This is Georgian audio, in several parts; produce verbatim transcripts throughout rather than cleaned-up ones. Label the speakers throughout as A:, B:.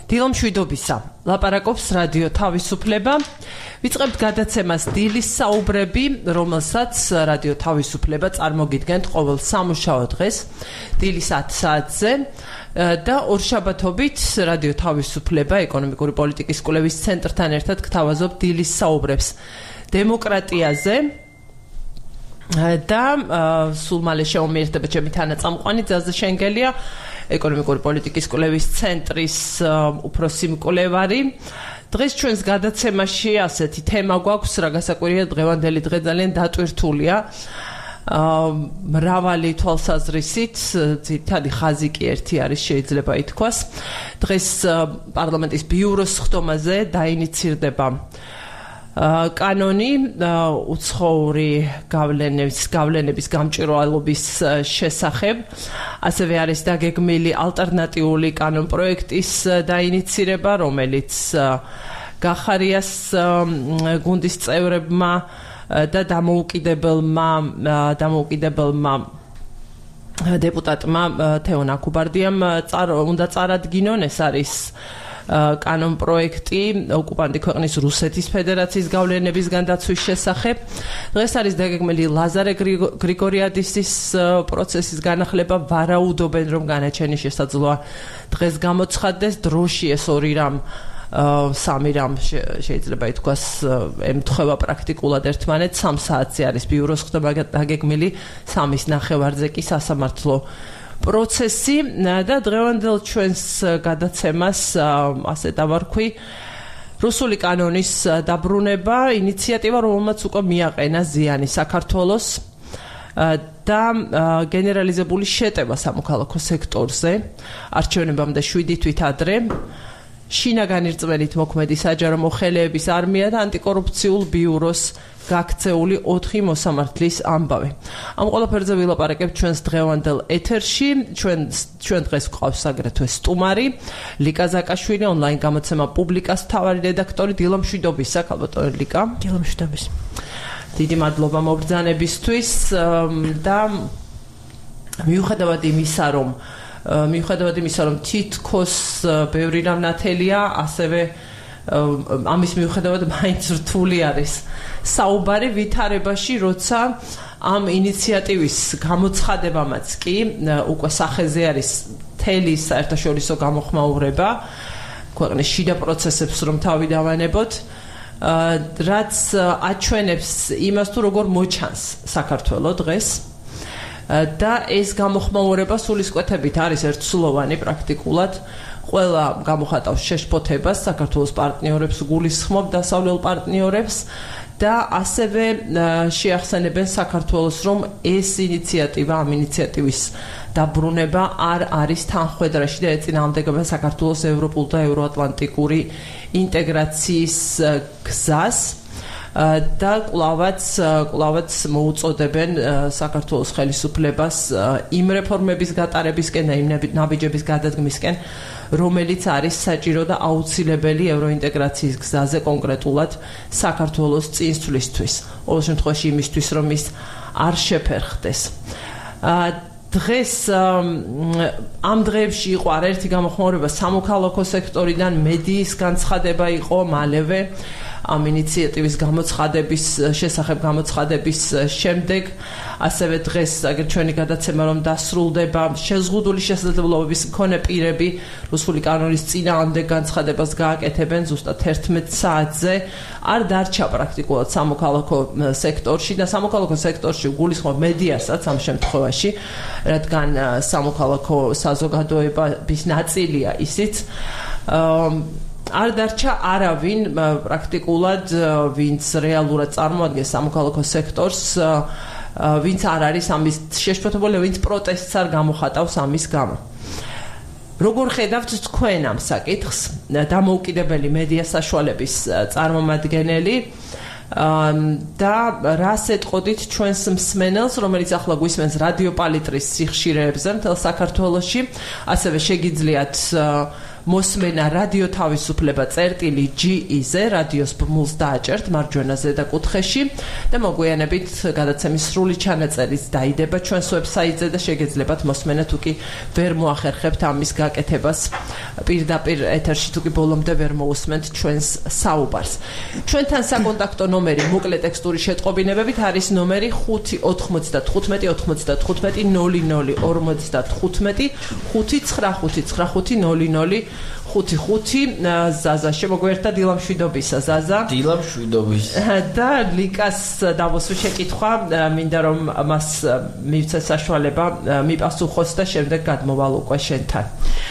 A: დილომშვიდობისა. ლაპარაკობს რადიო თავისუფლება. ვიწყებთ გადაცემას დილის საუბრები, რომელსაც რადიო თავისუფლება წარმოგიდგენთ ყოველ სამუშაო დღეს დილის ათი საათზე და ორშაბათობით რადიო თავისუფლება ეკონომიკური პოლიტიკის კვლევის ცენტრთან ერთად გთავაზობ დილის საუბრებს დემოკრატიაზე და სულ მალე შეუმეერთება ჩემი თანაწამყვანი ძაზა შენგელია ეკონომიკური პოლიტიკის კვლევის ცენტრის უფროსი მკვლევარი. დღეს ჩვენს გადაცემაში ასეთი თემა გვაქვს, რა გასაკვირია, დღევანდელი დღე ძალიან დატვირთულია. მრავალი თვალსაზრისით, ძირითადი ხაზი კი ერთი არის, შეიძლება ითქვას. დღეს პარლამენტის ბიუროს ხდომაზე დაინიცირდება კანონი უცხოური გავლენების გავლენების გამჭვირვალობის შესახებ. ასევე არის დაგეგმილი ალტერნატიული კანონ პროექტის დაინიცირება, რომელიც გახარიას გუნდის წევრებმა და დამოუკიდებელმა დამოუკიდებელმა დეპუტატმა თეონ აქუბარდიამ უნდა წარადგინონ. ეს არის კანონ პროექტი ოკუპანტი ქვეყნის რუსეთის ფედერაციის გავლენებისგან დაცვის შესახებ. დღეს არის დაგეგმილი ლაზარე გრიგორიადისის პროცესის განახლება. ვარაუდობენ, რომ განაჩენი შესაძლოა დღეს გამოცხადდეს. დროში ეს ორი რამ სამი რამ შეიძლება ითქვას ემთხვევა პრაქტიკულად ერთმანეთს. სამ საათზე არის ბიუროს ხდომა დაგეგმილი, სამის ნახევარზე კი სასამართლო პროცესი და დღევანდელ ჩვენს გადაცემას ასე დავარქვი რუსული კანონის დაბრუნება, ინიციატივა, რომელმაც უკვე მიაყენა ზიანი საქართველოს და გენერალიზებული შეტევა სამოქალაქო სექტორზე არჩევნებამდე შვიდი თვით ადრე. შინაგანი რწმენით მოქმედი საჯარო მოხელეების არმია და ანტიკორუფციულ ბიუროს გაქცეული ოთხი მოსამართლის ამბავი. ამ ყველაფერზე ვილაპარაკებ ჩვენს დღევანდელ ეთერში. ჩვენ ჩვენ დღეს გვყავს აგრეთვე სტუმარი ლიკა ზაკაშვილი, ონლაინ გამოცემა პუბლიკას მთავარი რედაქტორი. დილომშვიდობისა, ქალბატონი ლიკა.
B: დილომშვიდობის.
A: დიდი მადლობა მობრძანებისთვის და მიუხედავად იმისა, რომ მიუხედავად იმისა, რომ თითქოს ბევრი რამ ნათელია, ასევე ამის მიუხედავად მაინც რთული არის საუბარი ვითარებაში, როცა ამ ინიციატივის გამოცხადებამაც კი უკვე სახეზე არის მთელი საერთაშორისო გამოხმაურება ქვეყნის შიდა პროცესებს რომ თავი დავანებოთ, რაც აჩვენებს იმას, თუ როგორ მოჩანს საქართველო დღეს. და ეს გამოხმაურება სულისკვეთებით არის ერთსულოვანი პრაქტიკულად. ყველა გამოხატავს შეშფოთებას, საქართველოს პარტნიორებს გულისხმობ დასავლელ პარტნიორებს და ასევე შეახსენებენ საქართველოს, რომ ეს ინიციატივა, ამ ინიციატივის დაბრუნება არ არის თანხმდრაში და ეწინააღმდეგება საქართველოს ევროპულ და ევროატლანტიკური ინტეგრაციის გზას. და კვლავაც კვლავაც მოუწოდებენ საქართველოს ხელისუფლებას იმ რეფორმების გატარებისკენ და იმ ნაბიჯების გადადგმისკენ, რომელიც არის საჭირო და აუცილებელი ევროინტეგრაციის გზაზე კონკრეტულად საქართველოს წინსვლისთვის. ყოველ შემთხვევაში იმისთვის, რომ ის არ შეფერხდეს. დღეს ამ დღეებში იყო არაერთი გამოხმაურება სამოქალაქო სექტორიდან, მედიის განცხადება იყო მალევე ამ ინიციატივის გამოცხადების შესახებ გამოცხადების შემდეგ. ასევე დღეს აგერ ჩვენი გადაცემა რომ დასრულდება შეზღუდული შესაძლებლობების მქონე პირები რუსული კანონის წინააღმდეგ განცხადებას გააკეთებენ ზუსტად ერთმეტ საათზე. არ დარჩა პრაქტიკულად სამოქალაქო სექტორში და სამოქალაქო სექტორში გულისხმობ მედიასაც ამ შემთხვევაში, რადგან სამოქალაქო საზოგადოების ნაწილია ისიც. არ დარჩა არავინ პრაქტიკულად, ვინც რეალურად წარმოადგენს სამოქალაქო სექტორს, ვინც არ არის ამის შეშფოთებული, ვინც პროტესტს არ გამოხატავს ამის გამო. როგორ ხედავთ თქვენ ამ საკითხს, დამოუკიდებელი მედია საშუალების წარმომადგენელი და რას ეტყოდით ჩვენს მსმენელს, რომელიც ახლა გვისმენს რადიო პალიტრის სიხშირეებზე მთელ საქართველოში, ასევე შეგიძლიათ მოსმენა რადიო თავისუფლება წერტილი ჯი-ზე რადიოს ბმულს დააჭერთ მარჯვენა ზედა კუთხეში და მოგვიანებით გადაცემის სრული ჩანაწერიც დაიდება ჩვენს ვებსაიტზე და შეგეძლებათ მოსმენა თუ კი ვერ მოახერხებთ ამის გაკეთებას პირდაპირ ეთერში თუ კი ბოლომდე ვერ მოусმენთ ჩვენს საუბარს. ჩვენთან საკონტაქტო ნომერი მოკლე ტექსტური შეტყობინებებით არის ნომერი ხუთი ოთხმოცდათხუთმეტი ოთხმოცდათხუთმეტი ნული ნული ორმოცდათხუთმეტი ხუთი ცხრა ხუთი ცხრა ხუთი ნული ნული ხუთი ხუთი ზაზა შემოგვერთა დილამშვიდობისა ზაზა
B: დილამშვიდობისა
A: და ლიკას დავოსვი შეკითხვა მინდა რომ მას მივცე საშუალება მიპასუხოს და შემდეგ გადმოვალ უკვე შენთან.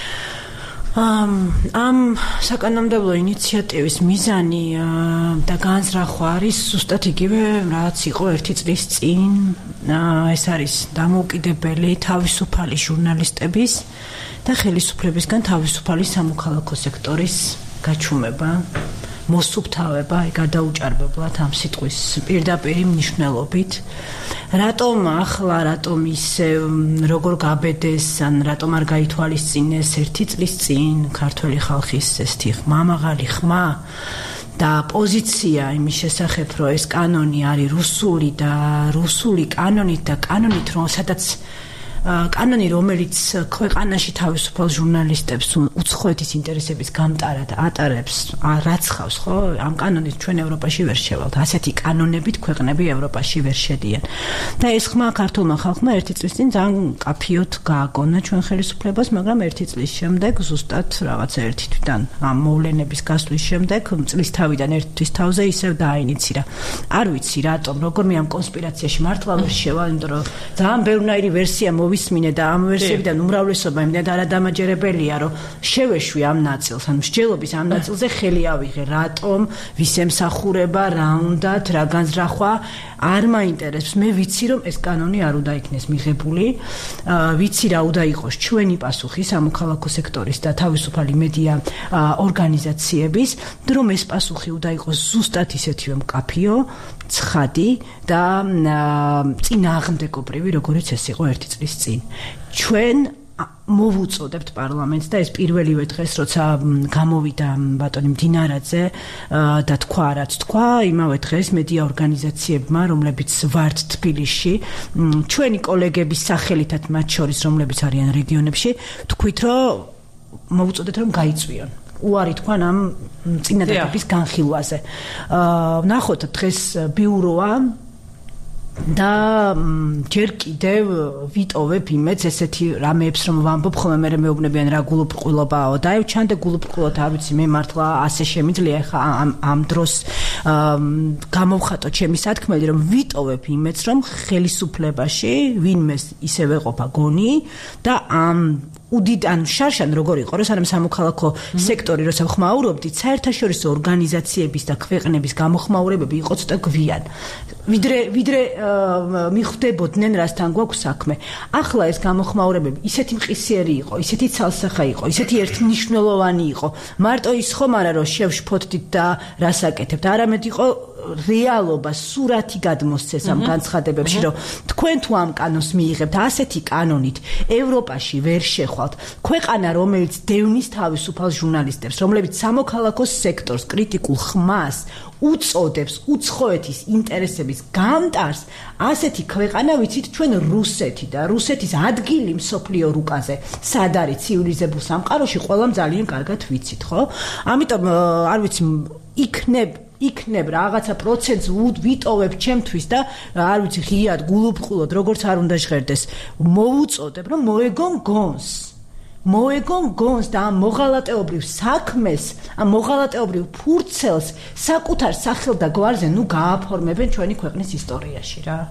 C: ამ ამ საკანონმდებლო ინიციატივის მიზანი და განზრახვა არის ზუსტად იგივე რაც იყო ერთი წლის წინ ეს არის დამოუკიდებელი თავისუფალი ჟურნალისტების და ხელისუფლებისგან თავისუფალი სამოქალაქო სექტორის გაჩუმება მოსუფთავება გადაუჭარბებლად ამ სიტყვის პირდაპირი მნიშვნელობით რატომ ახლა რატომ ისე როგორ გაბედეს ან რატომ არ გაითვალისწინეს ერთი წლის წინ ქართველი ხალხის ესეთი მამაღალი ხმა და პოზიცია იმის შესახებ რომ ეს კანონი არის რუსული და რუსული კანონით და კანონით რომ სადაც კანონი რომელიც ქვეყანაში თავისუფალ ჟურნალისტებს უცხოეთის ინტერესების გამტარად ატარებს რაც ხავს ხო ამ კანონით ჩვენ ევროპაში ვერ შევალთ ასეთი კანონებით ქვეყნები ევროპაში ვერ შედიან და ეს ხმა ქართულმა ხალხმა ერთი წლის წინ ძალიან კაფიოთ გააგონა ჩვენ ხელისუფლებას მაგრამ ერთი წლის შემდეგ ზუსტად რაღაცა ერთი თვიდან ამ მოვლენების გასვლის შემდეგ წლის თავიდან ერთი თვის თავზე ისევ დააინიცირა არ ვიცი რატომ როგორ მე ამ კონსპირაციაში მართლა ვერ შევალ იმიტომ რომ ძალიან ბევრნაირი ვერსია ვისმინე და ამ ვერსიებიდან უმრავლესობა იმდენ არადამაჯერებელია რომ შევეშვი ამ ნაწილს ან მსჯელობის ამ ნაწილზე ხელი ავიღე რატომ ვის ემსახურება რა უნდათ რა განზრახვა არ მაინტერესებს მე ვიცი რომ ეს კანონი არ უნდა იქნეს მიღებული ვიცი რა უნდა იყოს ჩვენი პასუხი სამოქალაქო სექტორის და თავისუფალი მედია ორგანიზაციების რომ ეს პასუხი უნდა იყოს ზუსტად ისეთივე მკაფიო ცხადი და წინააღმდეგობრივი როგორიც ეს იყო ერთი წლის წინ ჩვენ მოვუწოდებთ პარლამენტს და ეს პირველივე დღეს როცა გამოვიდა ბატონი მდინარაძე და თქვა რაც თქვა იმავე დღეს მედია ორგანიზაციებმა რომლებიც ვართ თბილისში ჩვენი კოლეგების სახელითაც მათ შორის რომლებიც არიან რეგიონებში თქვით რომ მოვუწოდეთ რომ გაიწვიონ უარი თქვან ამ წინადადების განხილვაზე. ნახოთ დღეს ბიუროა და ჯერ კიდევ ვიტოვებ იმედს ესეთი რამეებს რომ ვამბობ ხოლმე მე მეუბნებიან რა გულუბრყვილობაო დაევჩან და გულუბრყვილოთ არ ვიცი მე მართლა ასე შემიძლია ხა ამ ამ დროს გამოვხატო ჩემი სათქმელი რომ ვიტოვებ იმედს რომ ხელისუფლებაში ვინმე ისევ ეყოფა გონი და ამ უდიდან შარშან როგორ იყო რომ სანამ სამოქალაქო სექტორი როცა ხმაურობდით საერთაშორისო ორგანიზაციების და ქვეყნების გამოხმაურებები იყო ცოტა გვიან ვიდრე ვიდრე მიხვდებოდნენ რასთან გვაქვს საქმე ახლა ეს გამოხმაურებები ისეთი მყისიერი იყო ისეთი ცალსახა იყო ისეთი ერთმნიშვნელოვანი იყო მარტო ის ხომ არა რომ შევშფოთდით და რასაკეთებთ არამედ იყო რეალობა სურათი გადმოსცეს ამ განცხადებებში რომ თქვენ თუ ამ კანონს მიიღებთ ასეთი კანონით ევროპაში ვერ შეხვალთ ქვეყანა რომელიც დევნის თავისუფალ ჟურნალისტებს რომლებიც სამოქალაქო სექტორს კრიტიკულ ხმას უწოდებს უცხოეთის ინტერესების გამტარს ასეთი ქვეყანა ვიცით ჩვენ რუსეთი და რუსეთის ადგილი მსოფლიო რუკაზე სად არის ცივილიზებულ სამყაროში ყველამ ძალიან კარგად ვიცით ხო ამიტომ არ ვიცი იქნებ იქნებ რაღაცა პროცენტს ვიტოვებ ჩემთვის და არ ვიცი ღიად გულუბრყვილოდ როგორც არ უნდა ჟღერდეს მოვუწოდებ რომ მოეგონ გონს მოეგონ გონს და ამ მოღალატეობრივ საქმეს ამ მოღალატეობრივ ფურცელს საკუთარ სახელ და გვარზე ნუ გააფორმებენ ჩვენი ქვეყნის ისტორიაში რა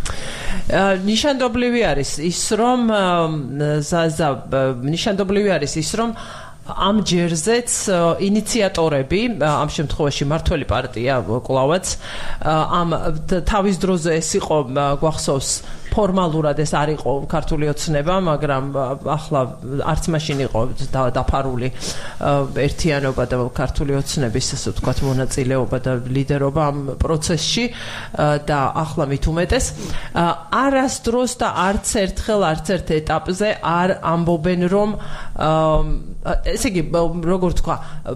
A: ნიშანდობლივი არის ის რომ ზაზა ნიშანდობლივი არის ის რომ ამ ჯერზეც ინიციატორები ამ შემთხვევაში მართველი პარტია კლავაც ამ თავის დროზე ეს იყო გვახსოვს ფორმალურად ეს არ იყო ქართული ოცნება, მაგრამ ახლა არც მაშინ იყო დაფარული ერთიანობა და ქართული ოცნების ასე ვთქვათ მონაწილეობა და ლიდერობა ამ პროცესში და ახლა მით უმეტეს არასდროს და არც ერთხელ არც ერთ ეტაპზე არ ამბობენ რომ ესე იგი როგორ თქვა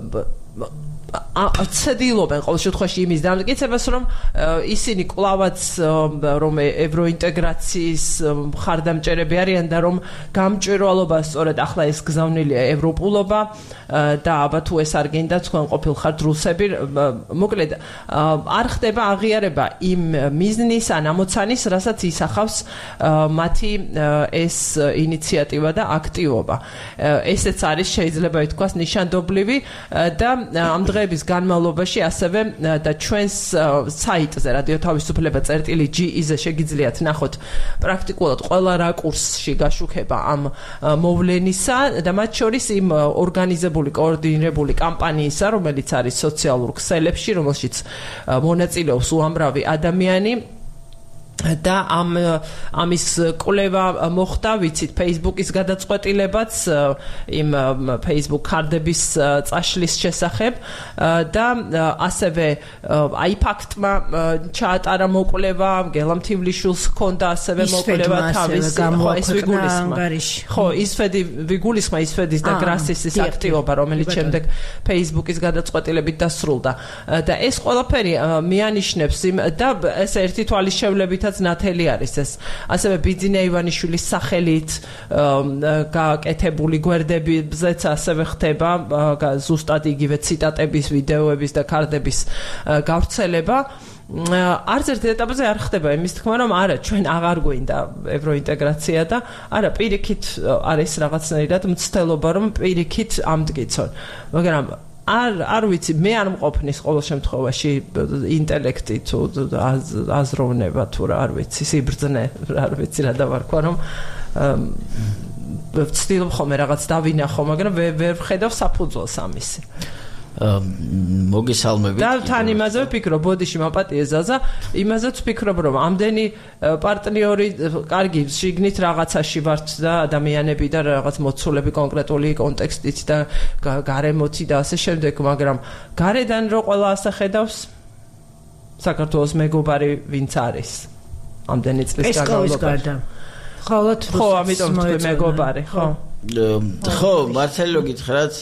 A: ცდილობენ ყოველ შემთხვევაში იმის დამტკიცებას რომ ისინი კლავაც რომ ევროინტეგრაციის მხარდამჭერები არიან და რომ გამჭვირვალობა სწორედ ახლა ეს გზავნილია ევროპულობა და აბა თუ ეს არ გინდა თქვენ ყოფილ ხართ რუსები მოკლედ არ ხდება აღიარება იმ მიზნის ან ამოცანის რასაც ისახავს მათი ეს ინიციატივა და აქტივობა ესეც არის შეიძლება ითქვას ნიშანდობლივი და ამ დღეების განმავლობაში ასევე და ჩვენს საიტზე რადიო თავისუფლება წერტილი ჯი-ზე შეგიძლიათ ნახოთ პრაქტიკულად ყველა რაკურსში გაშუქება ამ მოვლენისა და მათ შორის იმ ორგანიზებული კოორდინირებული კამპანიისა რომელიც არის სოციალურ ქსელებში რომელშიც მონაწილეობს უამრავი ადამიანი და ამ ამის კვლევა მოხდა ვიცით Facebook-ის გადაწყვეტილებაც იმ Facebook კარდების წაშლის შესახებ და ასევე აი ფაქტმა ჩაატარა მოკვლევა გელამთივლიშვილს ჰქონდა ასევე მოკვლევა თავის ხო ეს ვიგულისხმა ხო ისფედი ვიგულისხმა ისფედის და გრასისის აქტივობა რომელიც შემდეგ Facebook-ის გადაწყვეტილებით დასრულდა და ეს ყველაფერი მიანიშნებს იმ და ეს ერთი თვალის შევლებით ნათელი არის ეს ასევე ბიძინა ივანიშვილის სახელით გაკეთებული გვერდებზეც ასევე ხდება ზუსტად იგივე ციტატების ვიდეოების და კარტების გავრცელება არც ერთ ეტაპზე არ ხდება იმის თქმა რომ არა ჩვენ აღარ გვინდა ევროინტეგრაცია და არა პირიქით არის რაღაცნაირად მცდელობა რომ პირიქით ამტკიცონ მაგრამ არ არ ვიცი მე არ მყოფნის ყოველ შემთხვევაში ინტელექტი თუ აზროვნება თუ რა არ ვიცი სიბრძნე არ ვიცი რა დავარქვა რომ ვცდილობ ხოლმე რაღაც დავინახო მაგრამ ვერ ვხედავ საფუძველს ამისი მოგესალმებით და თან იმაზე ვფიქრობ ბოდიში მაპატიე ზაზა იმაზეც ვფიქრობ რომ ამდენი პარტნიორი კარგი შიგნით რაღაცაში ვართ და ადამიანები და რაღაც მოცულები კონკრეტული კონტექსტით და გარემოთი და ასე შემდეგ მაგრამ გარედან რო ყველა ასე ხედავს საქართველოს მეგობარი ვინც არის ამდენი წლის განმავლობაში ხოლოდ ხო ამიტომ თქვი მეგობარი ხო ხო მართალია გითხრათ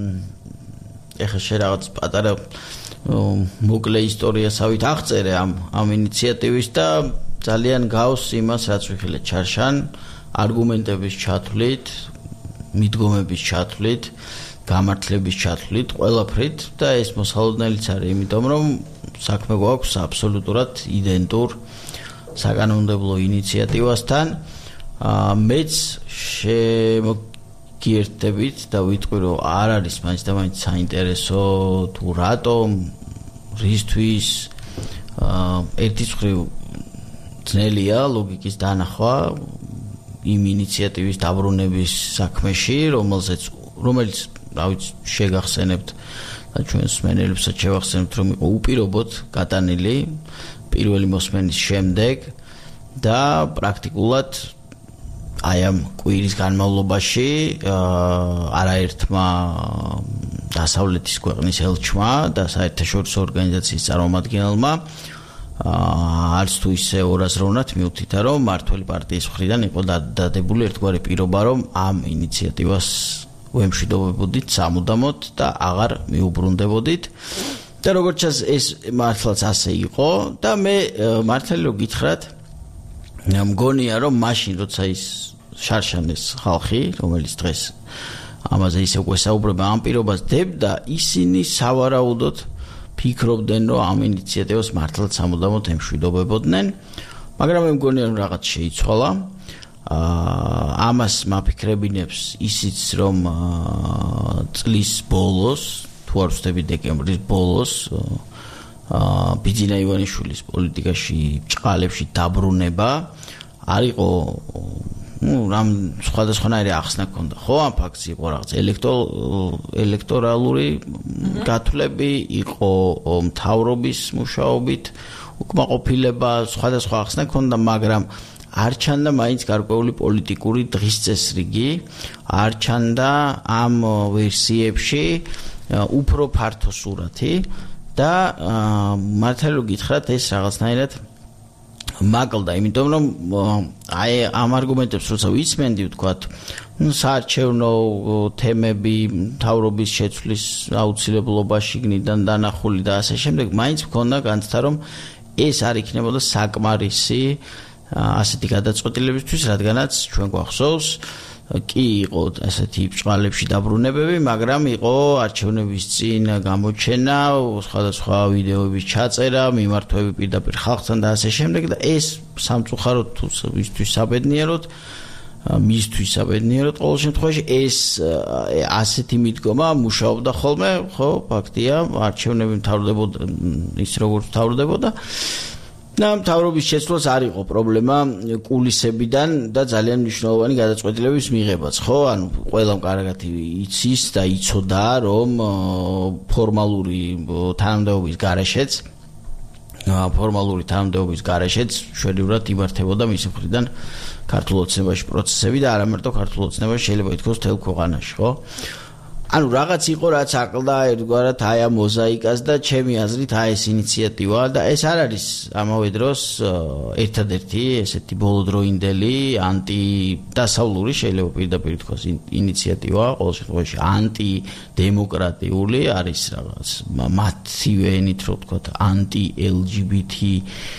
A: ეხლა შე რაღაც პატარა მოკლე ისტორიასავით აღწერე ამ ამ ინიციატივის და ძალიან გავს იმას რაც ვიხილეთ ჩარშან არგუმენტების ჩათვლით მიდგომების ჩათვლით გამართლების ჩათვლით ყველაფრით და ეს მოსალოდნელიც არის იმიტომ რომ საქმე გვაქვს აბსოლუტურად იდენტურ საკანონმდებლო ინიციატივასთან მეც შემო გიერთდებით და ვიტყვი რომ არ არის მაინც და მაინც საინტერესო თუ რატომ რისთვის ერთი მხრივ ძნელია ლოგიკის დანახვა იმ ინიციატივის დაბრუნების საქმეში რომელზეც რომელიც რა ვიცი შეგახსენებთ და ჩვენს მსმენელებსაც შევახსენებთ რომ იყო უპირობოდ გატანილი პირველი მოსმენის შემდეგ და პრაქტიკულად აი ამ კვირის განმავლობაში არაერთმა დასავლეთის ქვეყნის ელჩმა და საერთაშორისო ორგანიზაციის წარმომადგენელმა არც თუ ისე ორაზროვნად მიუთითა რომ მართველი პარტიის მხრიდან იყო დადებული ერთგვარი პირობა რომ ამ ინიციატივას ვემშვიდობებოდით სამუდამოდ და აღარ მიუბრუნდებოდით და როგორც ჩანს ეს მართლაც ასე იყო და მე მართალი რომ გითხრათ მგონია რომ მაშინ როცა ის შარშანეს ხალხი რომელიც დღეს ამაზე ისე გვესაუბრება ამ პირობას დებდა ისინი სავარაუდოდ ფიქრობდნენ რომ ამ ინიციატივას მართლაც სამუდამოდ ემშვიდობებოდნენ მაგრამ მე მგონია რომ რაღაც შეიცვალა ამას მაფიქრებინებს ისიც რომ წლის ბოლოს თუ არ ვცდები დეკემბრის ბოლოს ბიძინა ივანიშვილის პოლიტიკაში ბრჭყალებში დაბრუნება არ იყო ну რამ სხვადასხვანაირი ახსნა ქონდა ხო ამ ფაქტს იყო რაღაც ელექტორალური გათვლები იყო მთავრობის მუშაობით უკმაყოფილება სხვადასხვა ახსნა ქონდა მაგრამ
B: არ ჩანდა მაინც გარკვეული პოლიტიკური დღის წესრიგი, არ ჩანდა ამ ვერსიებში უფრო ფართო სურათი და მართალი რომ გითხრათ ეს რაღაცნაირად მაკლდა, იმიტომ რომ აი ამ არგუმენტებს როცა ვისმენდი, ვთქვათ, საარჩევნო თემები, მთავრობის შეცვლის აუცილებლობა შიგნიდან დანახული და ასე შემდეგ, მაინც მქონდა განცდა რომ ეს არ იქნებოდა საკმარისი ასეთი გადაწყვეტილებისთვის, რადგანაც ჩვენ გვახსოვს კი იყო ასეთი ბჭყალებში დაბრუნებები, მაგრამ იყო არჩევნების წინ გამოჩენა, სხვადასხვა ვიდეოების ჩაწერა, მიმართვები პირდაპირ ხალხთან და ასე შემდეგ და ეს სამწუხაროდ თუ ვისთვის საბედნიეროდ, მისთვის საბედნიეროდ ყოველ შემთხვევაში ეს ასეთი მიდგომა მუშაობდა ხოლმე, ხო, ფაქტია, არჩევნები მთავრდებოდა ის როგორც მთავრდებოდა. და მთავრობის შეცვლას არ იყო პრობლემა კულისებიდან და ძალიან მნიშვნელოვანი გადაწყვეტილების მიღებაც, ხო? ანუ ყველამ კარგად იცის და იცოდა, რომ ფორმალური თანამდებობის გარეშეც ფორმალური თანამდებობის გარეშეც შვედურად იმართებოდა მისი მხრიდან ქართულ ოცნებაში პროცესები და არა მარტო ქართულ ოცნებაში, შეიძლება ითქვას მთელ ქვეყანაში, ხო? ანუ რაღაც იყო რაც აკლდა ერთგვარად აი ამ მოზაიკას და ჩემი აზრით აი ეს ინიციატივა და ეს არ არის ამავე დროს ერთადერთი ესეთი ბოლოდროინდელი ანტიდასავლური შეიძლება პირდაპირ ითქვას ინიციატივა, ყოველ შემთხვევაში ანტიდემოკრატიული არის რაღაც მათივე ენით რო ვთქვათ ანტი-ელ ჯი ბი თი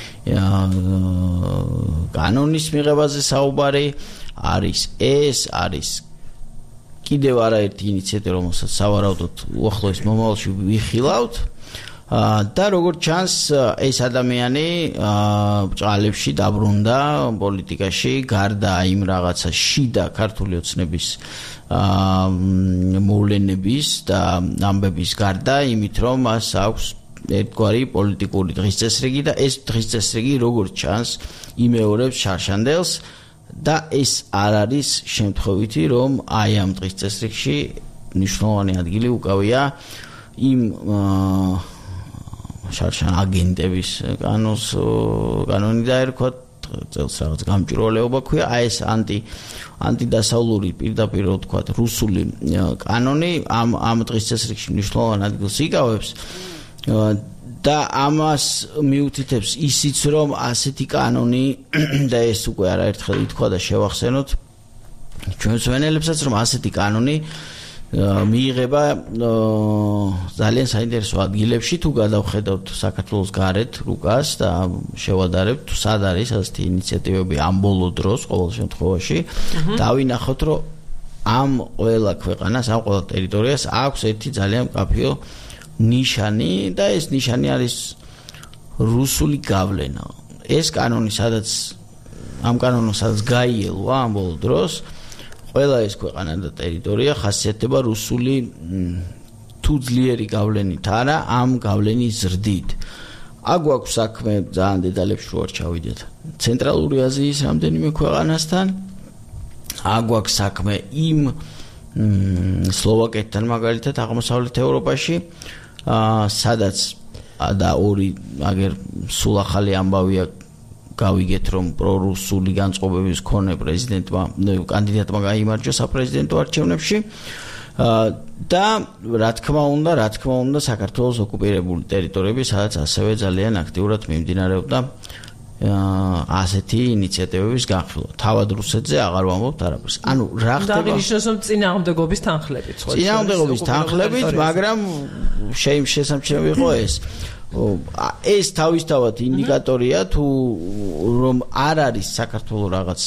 B: კანონის მიღებაზე საუბარი არის ეს არის კიდევ არაერთი ინიციატივა, რომელსაც სავარაუდოდ უახლოეს მომავალში ვიხილავთ და როგორც ჩანს ეს ადამიანი ბჭყალებში დაბრუნდა პოლიტიკაში გარდა იმ რაღაცა შიდა ქართული ოცნების მოვლენების და ამბების გარდა იმით რომ მას აქვს ერთგვარი პოლიტიკური დღის წესრიგი და ეს დღის წესრიგი როგორც ჩანს იმეორებს შარშანდელს და ეს არ არის შემთხვევითი რომ აი ამ დღის წესრიგში მნიშვნელოვანი ადგილი უკავია იმ შარშან აგენტების კანონს კანონი დაერქვათ წელს რაღაც გამჭვირვალეობა ქვია აი ეს ანტი ანტიდასავლური პირდაპირ ვთქვათ რუსული კანონი ამ ამ დღის წესრიგში მნიშვნელოვან ადგილს იკავებს და ამას მიუთითებს ისიც რომ ასეთი კანონი და ეს უკვე არაერთხელ ითქვა და შევახსენოთ ჩვენს ვენელებსაც რომ ასეთი კანონი მიიღება ძალიან საინტერესო ადგილებში თუ გადავხედავთ საქართველოს გარეთ რუკას და შევადარებთ თუ სად არის ასეთი ინიციატივები ამ ბოლო დროს ყოველ შემთხვევაში დავინახოთ რომ ამ ყველა ქვეყანას ამ ყველა ტერიტორიას აქვს ერთი ძალიან მკაფიო ნიშანი და ეს ნიშანი არის რუსული გავლენა. ეს კანონი სადაც ამ კანონს სადაც გაიელვა ამ ბოლო დროს ყველა ეს ქვეყანა და ტერიტორია ხასიათდება რუსული თუ ძლიერი გავლენით არა ამ გავლენის ზრდით. აქ გვაქვს საქმე ძალიან დეტალებში რო არ ჩავიდეთ. ცენტრალური აზიის რამდენიმე ქვეყანასთან აქ გვაქვს საქმე იმ სლოვაკეთთან მაგალითად აღმოსავლეთ ევროპაში სადაც და ორი აგერ სულ ახალი ამბავია გავიგეთ რომ პრორუსული განწყობების მქონე პრეზიდენტმა კანდიდატმა გაიმარჯვა საპრეზიდენტო არჩევნებში და რა თქმა უნდა რა თქმა უნდა საქართველოს ოკუპირებული ტერიტორიები სადაც ასევე ძალიან აქტიურად მიმდინარეობდა ასეთი ინიციატივების განხილვა. თავად რუსეთზე აღარ ვამბობთ არაფერს. ანუ რა ხდება?
A: დაგვინიშნოს რომ წინააღმდეგობის თანხლებით ხო?
B: წინააღმდეგობის თანხლებით, მაგრამ შესამჩნევი იყო ეს. ეს თავისთავად ინდიკატორია თუ რომ არ არის საქართველოს რაღაც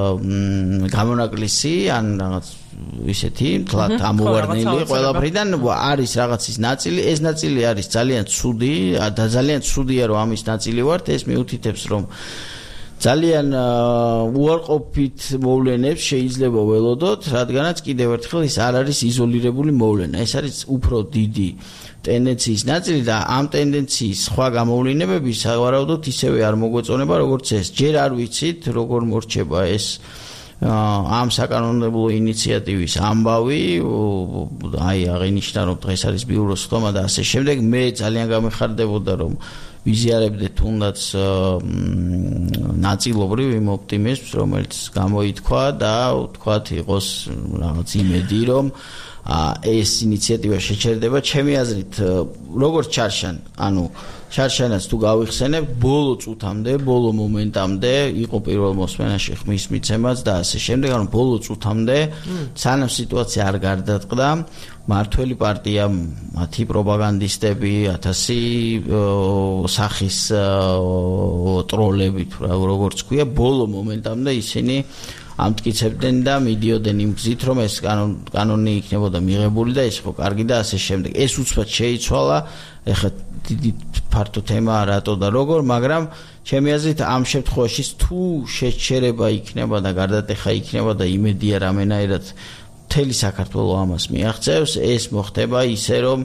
B: გამონაკლისი ან რაღაც ისეთი თლათ ამოვარდნილი ყველაფრიდან არის რაღაცის ნაწილი, ეს ნაწილი არის ძალიან ცუდი და ძალიან ცუდია რომ ამის ნაწილი ვართ, ეს მიუთითებს რომ ძალიან უარყოფით მოვლენებს შეიძლება ველოდოთ, რადგანაც კიდევ ერთხელ ის არ არის იზოლირებული მოვლენა, ეს არის უფრო დიდი ტენდენციის ნაწილი და ამ ტენდენციის სხვა გამოვლენებები სავარაუდოდ ისევე არ მოგვეწონება როგორც ეს. ჯერ არ ვიცით როგორ მორჩება ეს ამ საკანონმდებლო ინიციატივის ამბავი, აი აღინიშნა რომ დღეს არის ბიუროს ხდომა და ასე შემდეგ. მე ძალიან გამეხარდებოდა რომ ვიზიარებდეთ თუნდაც ნაწილობრივ იმ ოპტიმიზმს, რომელიც გამოითქვა და ვთქვათ, იყოს რაღაც იმედი, რომ ეს ინიციატივა შეჩერდება. ჩემი აზრით, როგორც ჩარშან, ანუ ჩარშანას თუ გავიხსენებთ, ბოლო წუთამდე, ბოლო მომენტამდე იყო პირველ მოსმენაში ხმის მიცემაც და ასე შემდეგ, ანუ ბოლო წუთამდე სანამ სიტუაცია არ გარდატყდა, მართველი პარტია, მათი პროპაგანდისტები, ათასი სახის ტროლები, როგორც ქვია, ბოლო მომენტამდე ისინი ამტკიცებდნენ და მიდიოდნენ იმ გზით, რომ ეს კანონი იქნებოდა მიღებული და ეს იყო კარგი და ასე შემდეგ. ეს უცბად შეიცვალა, ეხლა დიდი ფართო თემაა რატო და როგორ, მაგრამ ჩემი აზრით ამ შემთხვევაში თუ შეჩერება იქნება და გარდატეხა იქნება და იმედია რამენაირად მთელი საქართველო ამას მიაღწევს, ეს მოხდება ისე, რომ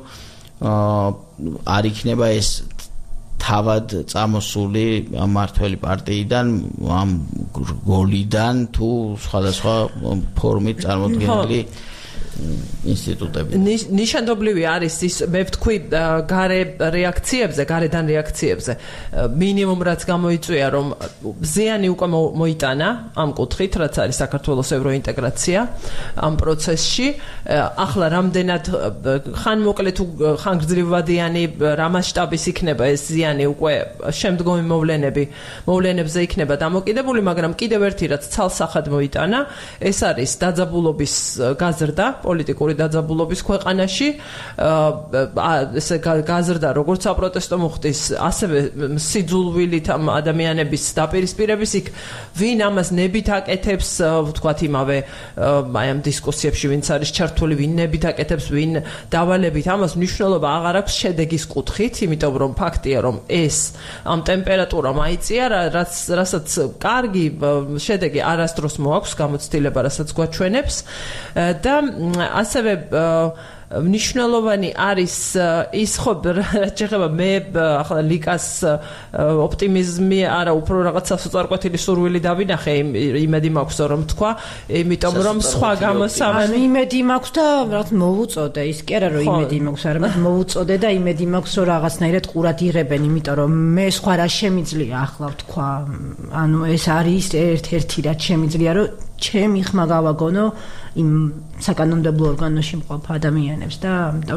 B: არ იქნება ეს თავად წამოსული მართველი პარტიიდან ამ გოლიდან თუ სხვადასხვა ფორმით წარმოდგენილი ინსტიტუტები.
A: ნიშანდობლივი არის ის, მე ვთქვი, გარე რეაქციებზე, გარედან რეაქციებზე. მინიმუმ რაც გამოიწვია, რომ ზიანი უკვე მოიტანა ამ კუთხით, რაც არის საქართველოს ევროინტეგრაცია ამ პროცესში. ახლა რამდენად ხან მოკლე თუ ხან გრძელვადიანი რა მასშტაბის იქნება ეს ზიანი უკვე შემდგომი მოვლენები, მოვლენებზე იქნება დამოკიდებული, მაგრამ კიდევ ერთი რაც ცალსახად მოიტანა, ეს არის დაძაბულობის გაზრდა, პოლიტიკური დაძაბულობის ქვეყანაში, ესე გაზრდა როგორც საპროტესტო მოხდის, ასევე სიძულვილით ამ ადამიანების დაპირისპირების იქ ვინ ამას ნებით აკეთებს, ვთქვათ იმავე აი ამ დისკუსიებში ვინც არის ჩართული, ვინ ნებით აკეთებს, ვინ დავალებით, ამას მნიშვნელობა აღარ აქვს შედეგის კუთხით, იმიტომ რომ ფაქტია რომ ეს ამ ტემპერატურამ აიწია, რაც რასაც კარგი შედეგი არასდროს მოაქვს გამოცდილება, რასაც გვაჩვენებს და ასევე მნიშვნელოვანი არის ის ხო რაც შეეხება მე ახლა ლიკას ოპტიმიზმი არა უფრო რაღაც სასწორკვეთილი სურვილი დავინახე იმედი მაქვს რომ თქვა იმიტომ რომ სხვა გამოსავალი
C: იმედი მაქვს და რაღაც მოვუწოდე ის კი არა რომ იმედი მაქვს არამედ მოვუწოდე და იმედი მაქვს რომ რაღაცნაირად ყურად იღებენ იმიტომ რომ მე სხვა რა შემიძლია ახლა ვთქვა ანუ ეს არის ერთ-ერთი რაც შემიძლია რომ ჩემი ხმა გავაგონო იმ საკანონმდებლო ორგანოში მყოფ ადამიანებს და ამიტომ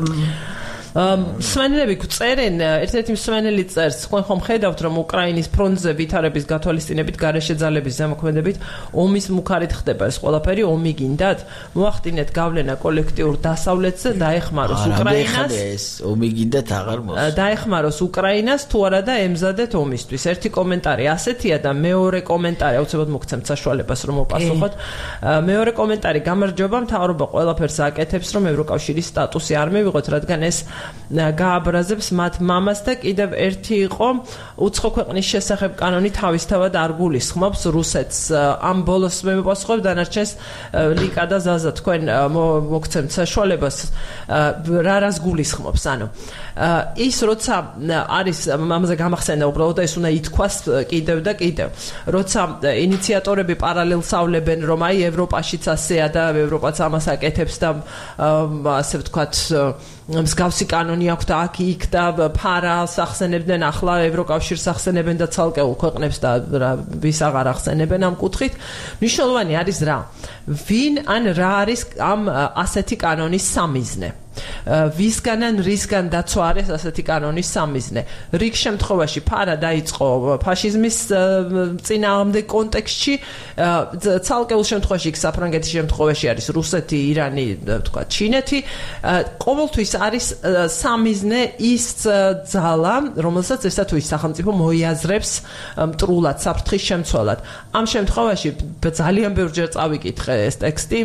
A: სვენელები წერენ ერთ-ერთი სვენელი წერს თქვენ ხომ ხედავთ რომ უკრაინის ფრონტზე ვითარების გათვალისწინებით გარეშე ძალების ზემოქმედებით ომის მუქარით ხდება ეს ყველაფერი ომი გინდათ მოახდინეთ გავლენა კოლექტიურ დასავლეთზე დაეხმაროს უკრაინას
B: ეს ომი გინდათ აღარ მოსწონს
A: დაეხმაროს უკრაინას თუ არა და ემზადეთ ომისთვის ერთი კომენტარი ასეთია და მეორე კომენტარი აუცილებლად მოგცემთ საშუალებას რომ მოპასუხოთ მეორე კომენტარი გამარჯობა მთავრობა ყველაფერს აკეთებს რომ ევროკავშირის სტატუსი არ მივიღოთ რადგან ეს გააბრაზებს მათ მამას და კიდევ ერთი იყო უცხო ქვეყნის შესახებ კანონი თავისთავად არ გულისხმობს რუსეთს ამ ბოლოს მე მოპასუხებ დანარჩენს ლიკა და ზაზა თქვენ მოგცემთ საშუალებას რა რას გულისხმობს ანუ ის როცა არის ამაზე გამახსენდა უბრალოდ ეს უნდა ითქვას კიდევ და კიდევ როცა ინიციატორები პარალელს ავლებენ რომ აი ევროპაშიც ასეა და ევროპაც ამას აკეთებს და ასე ვთქვათ მსგავსი კანონი აქვს და აქ იქ და ფარას ახსენებდნენ ახლა ევროკავშირს ახსენებენ და ცალკეულ ქვეყნებს და ვის აღარ ახსენებენ ამ კუთხით მნიშვნელოვანი არის რა ვინ ან რა არის ამ ასეთი კანონის სამიზნე ვისგან ან რისგან დაცვა არის ასეთი კანონის სამიზნე რიგ შემთხვევაში ფარა დაიწყო ფაშიზმის წინააღმდეგ კონტექსტში ცალკეულ შემთხვევაში იქ საფრანგეთის შემთხვევაში არის რუსეთი ირანი თქვა ჩინეთი ყოველთვის არის სამიზნე ის ძალა რომელსაც ესა თუ ის სახელმწიფო მოიაზრებს მტრულად საფრთხის შემცველად ამ შემთხვევაში ძალიან ბევრჯერ წავიკითხე ეს ტექსტი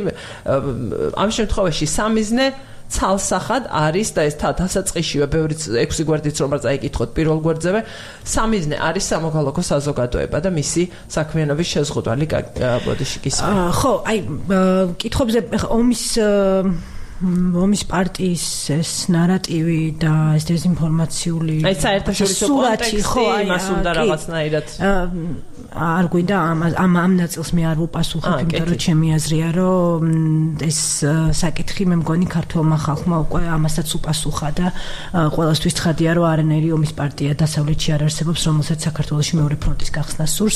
A: ამ შემთხვევაში სამიზნე ცალსახად არის და ეს დასაწყისშივე ბევრი ექვსი გვერდიც რომ არ წაიკითხოთ პირველ გვერდზევე სამიზნე არის სამოქალაქო საზოგადოება და მისი საქმიანობის შეზღუდვა ლიკა ბოდიში გისმენთ
C: ხო აი კითხვებზე ომის ომის პარტიის ეს ნარატივი და ეს დეზინფორმაციული
A: აი საერთაშორისო კონტექსტი იმას უნდა რაღაცნაირად
C: არ გვინდა ამ ამ ამ ნაწილს მე არ ვუპასუხებ, იმიტომ რომ ჩემი აზრია, რომ ეს საკითხი მე მგონი ქართულმა ხალხმა უკვე ამასაც უპასუხა და ყველასთვის ცხადია, რომ არანაირი ომის პარტია დასავლეთში არ არსებობს, რომელსაც საქართველოში მეორე ფრონტის გახსნა სურს.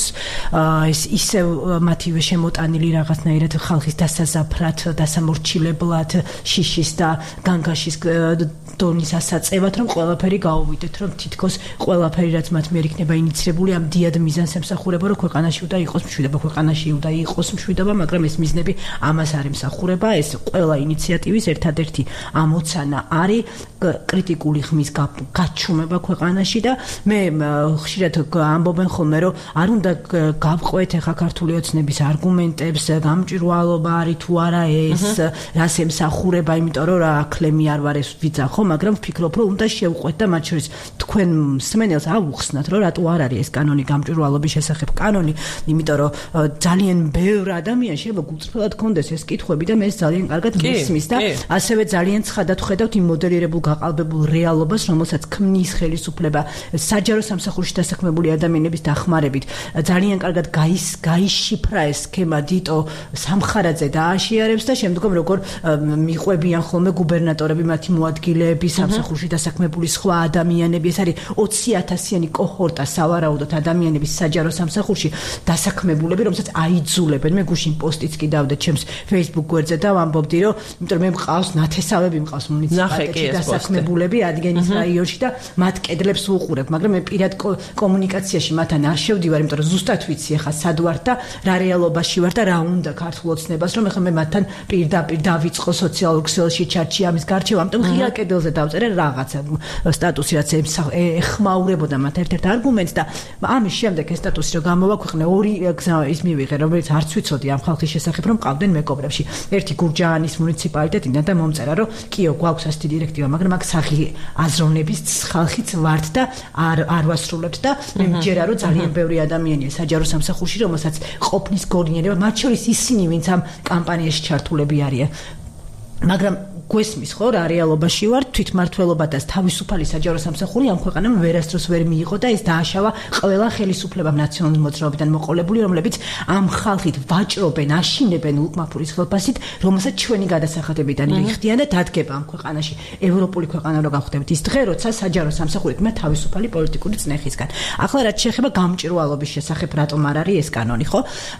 C: ეს ისევ მათივე შემოტანილი რაღაცნაირად ხალხის დასაზაფრად, დასამორჩილებლად, შიშის და განგაშის დონის ასაწევად, რომ ყველაფერი გაუვიდეთ, რომ თითქოს ყველაფერი რაც მათ მიერ იქნება ინიცირებული ამ დიად მიზანს ემსახურება, რომ ქვეყანაში უნდა იყოს მშვიდობა, ქვეყანაში უნდა იყოს მშვიდობა, მაგრამ ეს მიზნები ამას არ ემსახურება. ეს ყველა ინიციატივის ერთადერთი ამოცანა არის კრიტიკული ხმის გაჩუმება ქვეყანაში და მე ხშირად ამბობენ ხოლმე, რომ არ უნდა გავყვეთ ახლა ქართული ოცნების არგუმენტებს, გამჭვირვალობა არის თუ არა ეს, რას ემსახურება, იმიტომ რომ რა აკლემი არ ვარ ეს ვიძახო, მაგრამ ვფიქრობ, რომ უნდა შევყვეთ და მათ შორის თქვენ მსმენელს ავუხსნათ, რომ რატო არ არის ეს კანონი გამჭვირვალობის შესახებ კანონი, იმიტომ რომ ძალიან ბევრ ადამიანს შეიძლება გულწრფელად კონდეს ეს კითხვები და მე ეს ძალიან კარგად მისმის და ასევე ძალიან ცხადად ხედავთ იმ მოდელირებულ გაყალბებულ რეალობას, რომელსაც ქმნის ხელისუფლება საჯარო სამსახურში დასაქმებული ადამიანების დახმარებით. ძალიან კარგად გაის გაიშიფრა ეს სქემა დიტო სამხარაძე დააშიარებს და შემდგომ როგორ მიყვებიან ხოლმე გუბერნატორები, მათი მოადგილეები, სამსახურში დასაქმებული სხვა ადამიანები. ეს არის ოცი ათასიანი კოჰორტა სავარაუდოდ ადამიანების საჯარო სამსახურში დასაქმებულები, რომელსაც აიძულებენ. მე გუშინ პოსტიც კი დავდე ჩემს Facebook გვერდზე და ვამბობდი, რომ იმიტომ რომ მე მყავს ნათესავები მყავს მუნიციპალიტეტში დასაქმებულები ადგენის რაიონში და მათ კედლებს ვუყურებ, მაგრამ მე პირად კომუნიკაციაში მათთან არ შევდივარ, იმიტომ რომ ზუსტად ვიცი ახლა სად ვარ და რა რეალობაში ვარ და რა უნდა ქართულ ოცნებას, რომ ახლა მე მათთან პირდაპირ დავიწყო სოციალურ ქსელში ჩატში ამის გარჩევა, ამიტომ ღია კედელზე დავწერე რაღაცა სტატუსი, რაც ეხმაურებოდა მათ ერთ-ერთ არგუმენტს და ამის შემდეგ ეს სტატუსი რომ გამოვაქვეყნე, ორი გზა ის მივიღე, რომელიც არც ვიცოდი ამ ხალხის შესახებ, რომ ყავდნენ მეგობრებში. ერთი გურჯაანის მუნიციპალიტეტიდან და მომწერა, რომ კიო გვაქვს ასეთი დირექტივა, მაგრამ აქ სახი აზროვნების ხალხიც ვართ და არ არ ვასრულებთ და მე მჯერა, რომ ძალიან ბევრი ადამიანია საჯარო სამსახურში, რომელსაც ყოფნის გორნიერება, მათ შორის ისინი, ვინც ამ კამპანიაში ჩართულები არიან. მაგრამ გვესმის ხო რა რეალობაში ვარ, თვითმმართველობა და თავისუფალი საჯარო სამსახური ამ ქვეყანამ ვერასდროს ვერ მიიღო და ეს დააშავა ყველა ხელისუფლებამ ნაციონალურ მოძრაობიდან მოყოლებული, რომლებიც ამ ხალხით ვაჭრობენ, აშინებენ უკმაფურის ხელფასით, რომელსაც ჩვენი გადასახადებიდან იხდიან და დადგება ამ ქვეყანაში ევროპული ქვეყანა რო გავხდებით ის დღე, როცა საჯარო სამსახური იქნება თავისუფალი პოლიტიკური წნეხისგან. ახლა რაც შეეხება გამჭვირვალობის შესახებ, რატომ არ არის ეს კანონი, ხო?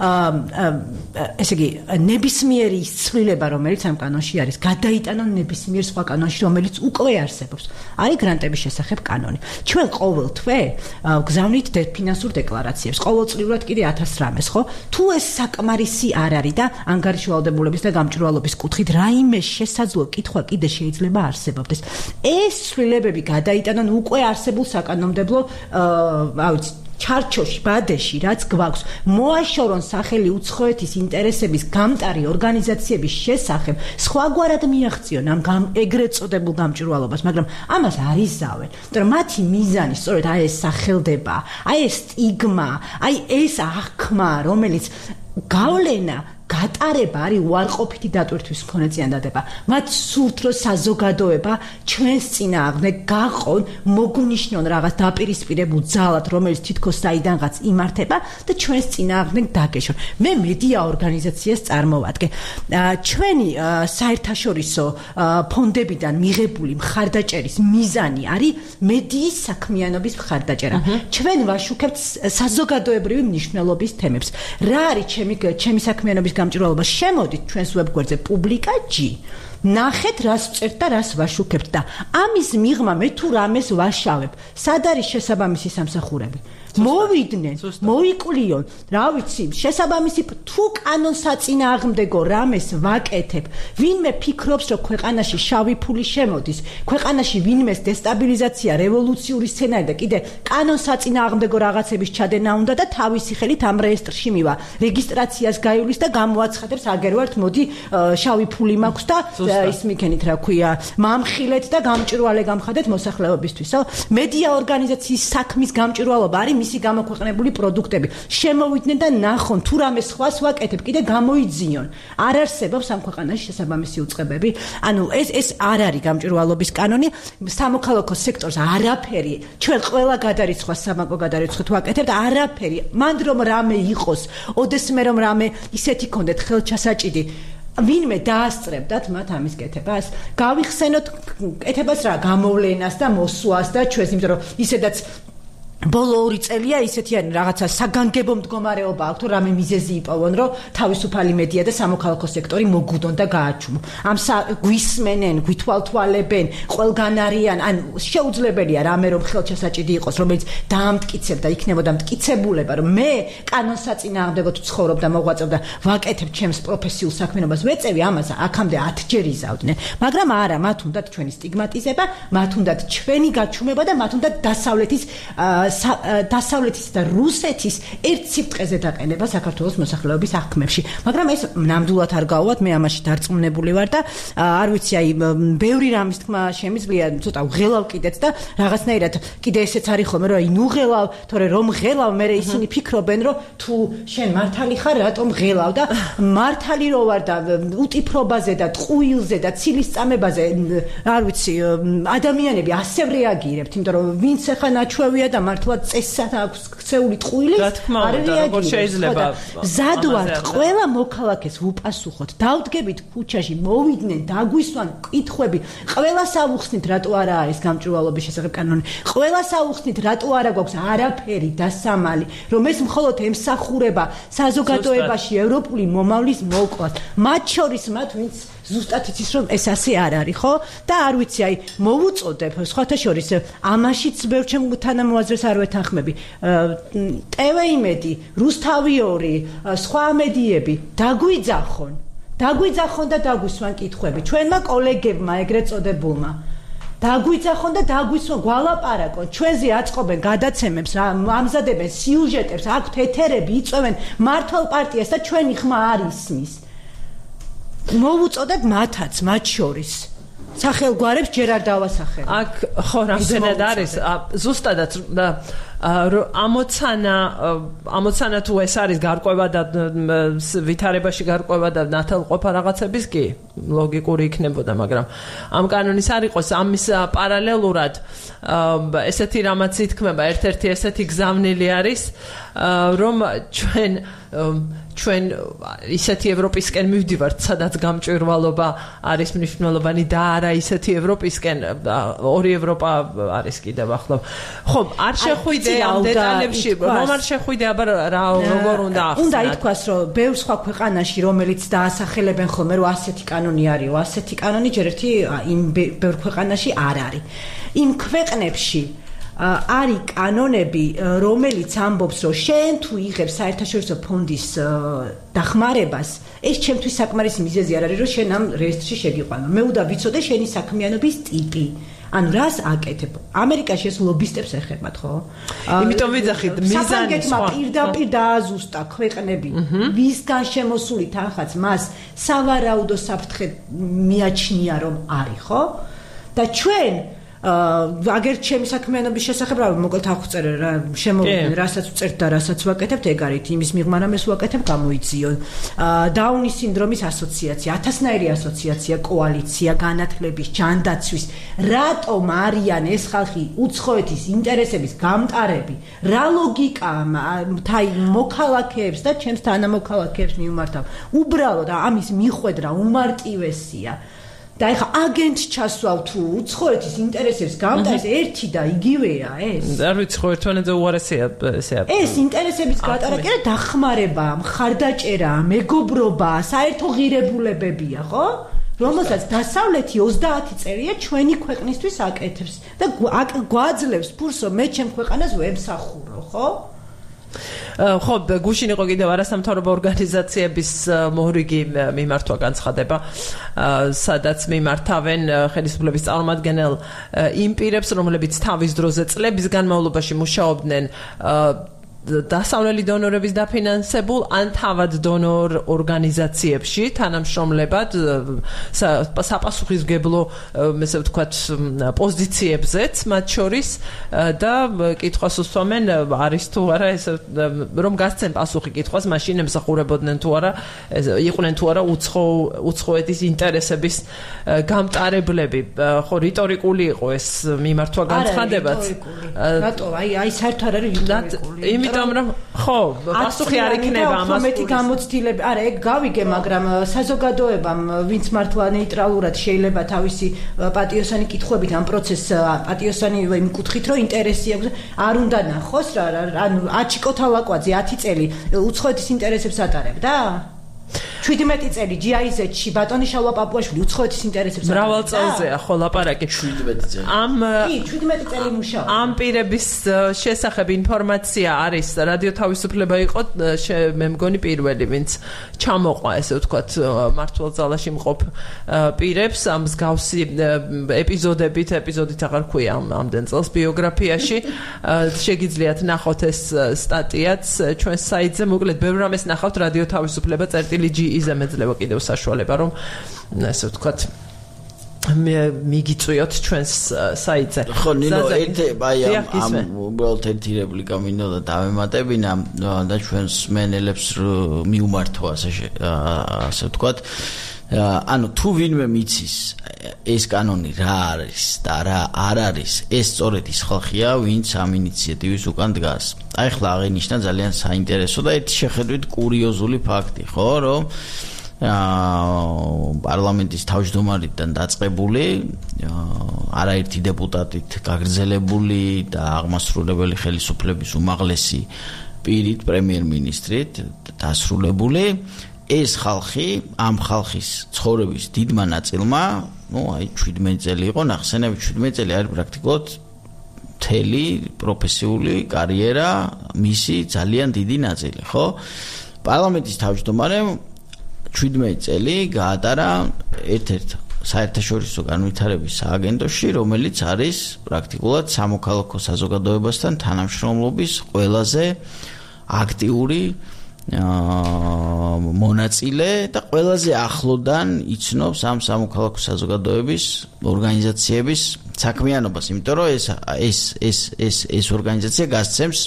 C: ესე იგი, ნებისმიერი ცვლილება, რომელიც ამ კანონში არის, გადაიტანა ნებისმიერ სხვა კანონში, რომელიც უკვე არსებობს. არის გრანტების შესახებ კანონი. ჩვენ ყოველ თვე გზავნით ფინანსურ დეკლარაციებს, ყოველწლიურად კიდე ათას რამეს, ხო? თუ ეს საკმარისი არ არის და ანგარიშვალდებულების და გამჭვირვალობის კუთხით რაიმე შესაძლო კითხვა კიდე შეიძლება არსებობდეს. ეს ცვლილებები გადაიტანონ უკვე არსებულ საკანონმდებლო, რა ვიცი, ჩარჩოში, ბადეში, რაც გვაქვს, მოაშორონ სახელი უცხოეთის ინტერესების გამტარი ორგანიზაციების შესახებ, სხვაგვარად მიაღწიონ ამ ეგრეთ წოდებულ გამჭვირვალობას, მაგრამ ამას არ იზავენ. იმიტომ მათი მიზანი სწორედ აი ეს სახელდება, აი ეს სტიგმა, აი ეს აღქმა, რომელიც გავლენა გატარება არის უარყოფითი დატვირთვის მქონე წინადადება. მათ სურთ რომ საზოგადოება ჩვენს წინააღმდეგ გაყონ, მოგნიშნონ რაღაც დაპირისპირებულ ძალად, რომელიც თითქოს საიდანღაც იმართება და ჩვენს წინააღმდეგ დაგეშონ. მე მედია ორგანიზაციას წარმოვადგენ. ჩვენი საერთაშორისო ფონდებიდან მიღებული მხარდაჭერის მიზანი არის მედიის საქმიანობის მხარდაჭერა. ჩვენ ვაშუქებთ საზოგადოებრივი მნიშვნელობის თემებს. რა არის ჩემი ჩემი საქმიანობის გამჭვირვალობა, შემოდით ჩვენს ვებგვერდზე პუბლიკაჯი, ნახეთ რას წერთ და რას ვაშუქებთ და ამის მიღმა მე თუ რამეს ვაშავებ, სად არის შესაბამისი სამსახურები? მოვიდნენ, მოიკვლიონ, რა ვიცი, შესაბამისი თუ კანონს საწინააღმდეგო რამეს ვაკეთებ, ვინმე ფიქრობს, რომ ქვეყანაში შავი ფული შემოდის, ქვეყანაში ვინმეს დესტაბილიზაცია, რევოლუციური სცენარი და კიდე კანონს საწინააღმდეგო რაღაცების ჩადენა უნდა და თავისი ხელით ამ რეესტრში მივა, რეგისტრაციას გაივლის და გამოაცხადებს, აგერ ვართ, მოდი შავი ფული მაქვს და ის მიქენით რა ქვია მამხილეთ და გამჭვირვალე გამხადეთ მოსახლეობისთვისო მედია ორგანიზაციის საქმის გამჭვირვალობა არის მისი გამოქვეყნებული პროდუქტები შემოვიდნენ და ნახონ თუ რამე სხვას ვაკეთებ კიდე გამოიძიონ არ არსებობს ამ ქვეყანაში შესაბამისი უწყებები ანუ ეს ეს არ არის გამჭვირვალობის კანონი სამოქალაქო სექტორს არაფერი ჩვენ ყველა გადარიცხვას სამაკო გადარიცხვით ვაკეთებთ არაფერი მანდ რომ რამე იყოს ოდესმე რომ რამე ისეთი კონდეთ ხელჩასაჭიდი ვინმე დაასწრებდათ მათ ამის კეთებას გავიხსენოთ კეთებას რა გამოვლენას და მოსვლას და ჩვენს იმიტომ რომ ისედაც ბოლო ორი წელია ისეთი არის რაღაცა საგანგებო მდგომარეობა აქვს თუ რამე მიზეზი იპოვონ რომ თავისუფალი მედია და სამოქალაქო სექტორი მოგვიდონ და გააჩუმო ამ გვისმენენ გვითვალთვალებენ ყველგან არიან ან შეუძლებელია რამე რომ ხელჩასაჭიდი იყოს რომელიც დაამტკიცებდა იქნებოდა მტკიცებულება რომ მე კანონსაწინააღმდეგოდ ვცხოვრობ და მოღვაწებ და ვაკეთებ ჩემს პროფესიულ საქმიანობას ვეწევი ამას აქამდე ათჯერ იზავდნენ მაგრამ არა მათ უნდათ ჩვენი სტიგმატიზება მათ უნდათ ჩვენი გაჩუმება და მათ უნდათ დასავლეთის დასავლეთის და რუსეთის ერთ სიფტყეზე დაყენება საქართველოს მოსახლეობის აღქმებში. მაგრამ ეს ნამდვილად არ გავუვათ, მე ამაში დარწმუნებული ვარ და არ ვიცი, აი ბევრი რამის თქმა შემიძლია, ცოტა ვღელავ კიდეც და რაღაცნაირად კიდე ესეც არის ხოლმე, რომ აი ნუ ღელავ, თორე რომ ღელავ, მე ისინი ფიქრობენ, რომ თუ შენ მართალი ხარ, რატომ ღელავ და მართალი რო ვარ და უტიფრობაზე და ტყუილზე და ცილის წამებაზე, არ ვიცი, ადამიანები ასე რეაგირებთ, იმიტომ რომ ვინც ახლა ნაჩვევია და მართლა წესად აქვს ქცეული ტყუილი არ
A: შეიძლება
C: ზადვართ ყველა მოქალაქეს ვუპასუხოთ დავდგებით ქუჩაში მოვიდნენ დაგვისვან კითხვები ყველას ავუხსნით რატო არა არის გამჭვირვალობის შესახებ კანონი ყველას ავუხსნით რატო არა გვაქვს არაფერი დასამალი რომ ეს მხოლოდ ემსახურება საზოგადოებაში ევროპული მომავლის მოკვლას მათ შორის მათ ვინც ზუსტად იცის რომ ეს ასე არ არის ხო და არ ვიცი აი მოვუწოდებ სხვათა შორის ამაშიც ბევრ ჩემ თანამოაზრეს არ ვეთანხმები ტევეიმედი რუსთავი ორი სხვა მედიები დაგვიძახონ დაგვიძახონ და დაგვისვან კითხვები ჩვენმა კოლეგებმა ეგრეთ წოდებულმა დაგვიძახონ და დაგვისვან გვალაპარაკონ ჩვენზე აწყობენ გადაცემებს ამზადებენ სიუჟეტებს აქვთ ეთერები იწვევენ მართლ პარტიას და ჩვენი ხმა არ ისმის მოვუწოდებ მათაც მათ შორის სახელგვარებს ჯერ არ დავასახელებ
A: აქ ხო რამდენად არის ზუსტადაც ამოცანა ამოცანა თუ ეს არის გარკვევა და ვითარებაში გარკვევა და ნათელყოფა რაღაცების კი ლოგიკური იქნებოდა მაგრამ ამ კანონის არ იყოს ამის პარალელურად ესეთი რამაც ითქმება ერთ-ერთი ესეთი გზავნილი არის რომ ჩვენ ჩვენ ისეთი ევროპისკენ მივდივართ, სადაც გამჭვირვალობა არის მნიშვნელოვანი და არა ისეთი ევროპისკენ ორი ევროპა არის კიდევ ახლა. ხო, არ შეხვიდე ამ დეტალებში, რომ არ შეხვიდე, აბა რა როგორ უნდა ახსნათ.
C: უნდა ითქვას, რომ ბევრ სხვა ქვეყანაში, რომელიც დაასახელებენ ხოლმე, რომ ასეთი კანონი არის, ასეთი კანონი ჯერ ერთი იმ ბევრ ქვეყანაში არ არის. იმ ქვეყნებში არის კანონები, რომელიც ამბობს, რომ შენ თუ იღებ საერთაშორისო ფონდის დახმარებას, ეს ჩემთვის საკმარისი მიზეზი არ არის, რომ შენ ამ რეესტრში შეგიყვანო. მე უნდა ვიცოდე შენი საქმიანობის ტიპი. ანუ რას აკეთებ? ამერიკაში ეს ლობისტებს ეხებათ, ხო?
A: იმიტომ ვიძახით, მიზანი
C: სხვა. პირდაპირ დააზუსტა ქვეყნები, ვისგან შემოსული თანხაც მას სავარაუდო საფრთხე მიაჩნია, რომ არის, ხო? და ჩვენ აგერ ჩემი საქმიანობის შესახებ რა მოკლედ აღწერე რა შემოვიდნენ რასაც ვწერთ და რასაც ვაკეთებთ ეგ არის იმის მიღმა რამეს ვაკეთებ გამოიძიო დაუნის სინდრომის ასოციაცია ათასნაირი ასოციაცია კოალიცია განათლების ჯანდაცვის რატომ არიან ეს ხალხი უცხოეთის ინტერესების გამტარები რა ლოგიკა თაი მოქალაქეებს და ჩემს თანამოქალაქეებს მიუმართავ უბრალოდ ამის მიხვედრა უმარტივესია და ეხა აგენტ ჩასვავ თუ უცხოეთის ინტერესებს გამტარის ერთი და იგივეა ეს.
A: არ ვიცი ხო ერთმანეთზე უარესია ესე.
C: ეს ინტერესების გატარა კი არა დახმარება, მხარდაჭერა, მეგობრობა, საერთო ღირებულებებია, ხო? რომელსაც დასავლეთი ოცდაათი წელია ჩვენი ქვეყნისთვის აკეთებს და გვაძლევს ფურს რომ მე ჩემ ქვეყანას ვემსახურო, ხო?
A: ხო, გუშინ იყო კიდევ არასამთავრობო ორგანიზაციების მორიგი მიმართვა განცხადება, სადაც მიმართავენ ხელისუფლების წარმომადგენელ იმ პირებს, რომლებიც თავის დროზე წლების განმავლობაში მუშაობდნენ დასავლელი დონორების დაფინანსებულ ან თავად დონორ ორგანიზაციებში თანამშრომლებად საპასუხისმგებლო ესე ვთქვათ პოზიციებზეც მათ შორის და კითხვას უსვამენ არის თუ არა ეს რომ გასცენ პასუხი კითხვას მაშინ ემსახურებოდნენ თუ არა იყვნენ თუ არა უცხო უცხოეთის ინტერესების გამტარებლები ხო რიტორიკული იყო ეს მიმართვა განცხადებაც
C: რატო აი აი საერთოდ არ არის რიტორიკული
A: იმიტომ რომ ხო პასუხი არ იქნება ამას
C: მეტი გამოცდილები არა ეგ გავიგე მაგრამ საზოგადოებამ ვინც მართლა ნეიტრალურად შეიძლება თავისი პატიოსანი კითხვებით ამ პროცესს პატიოსანი იმ კუთხით რომ ინტერესი აქვს არ უნდა ნახოს რა ანუ აჩიკო თალაკვაძე ათი წელი უცხოეთის ინტერესებს ატარებდა შვიდმეტი წელი ჯი აი ზედში ბატონი შალვა პაპუაშვილი უცხოეთის ინტერესებს
A: მრავალ წელზეა ხო ლაპარაკი
B: შვიდმეტი წელი
A: ამ
C: კი შვიდმეტი წელი მუშაობა
A: ამ პირების შესახებ ინფორმაცია არის რადიო თავისუფლება იყო მე მგონი პირველი ვინც ჩამოყვა ესე ვთქვათ მართლ ძალაში მყოფ პირებს ამ მსგავსი ეპიზოდებით ეპიზოდით აღარ ქვია ამდენ წელს ბიოგრაფიაში შეგიძლიათ ნახოთ ეს სტატიაც ჩვენს საიტზე მოკლედ ბევრ რამეს ნახავთ რადიო თავისუფლება წერტილი ჯი იზე მეძლევა კიდევ საშუალება რომ ასე ვთქვათ მიგიწვიოთ ჩვენს საიტზე
B: ხო ნინო ერთ აი ამ უბრალოდ ერთი რეპლიკა მინდა და დავემატებინა და ჩვენს მენელებს მიუმართო ასე ასე ვთქვათ ანუ თუ ვინმე მიცის ეს კანონი რა არის და რა არ არის ეს სწორედ ის ხალხია ვინც ამ ინიციატივის უკან დგას აი ხლა აღინიშნა ძალიან საინტერესო და ერთი შეხედვით კურიოზული ფაქტი ხო რომ პარლამენტის თავმჯდომარიდან დაწყებული არაერთი დეპუტატით გაგრძელებული და აღმასრულებელი ხელისუფლების უმაღლესი პირით პრემიერ-მინისტრით დასრულებული ეს ხალხი ამ ხალხის ცხოვრების დიდმა ნაწილმა ну აი შვიდმეტი წელი იყო ნახსენები შვიდმეტი წელი არის პრაქტიკულად მთელი პროფესიული კარიერა მისი ძალიან დიდი ნაწილი ხო პარლამენტის თავმჯდომარემ შვიდმეტი წელი გაატარა ერთ-ერთ საერთაშორისო განვითარების სააგენტოში რომელიც არის პრაქტიკულად სამოქალაქო საზოგადოებასთან თანამშრომლობის ყველაზე აქტიური მონაწილე და ყველაზე ახლოდან იცნობს ამ სამოქალაქო საზოგადოების ორგანიზაციების საქმიანობას, იმიტომ რომ ეს ეს ეს ეს ეს ორგანიზაცია გასცემს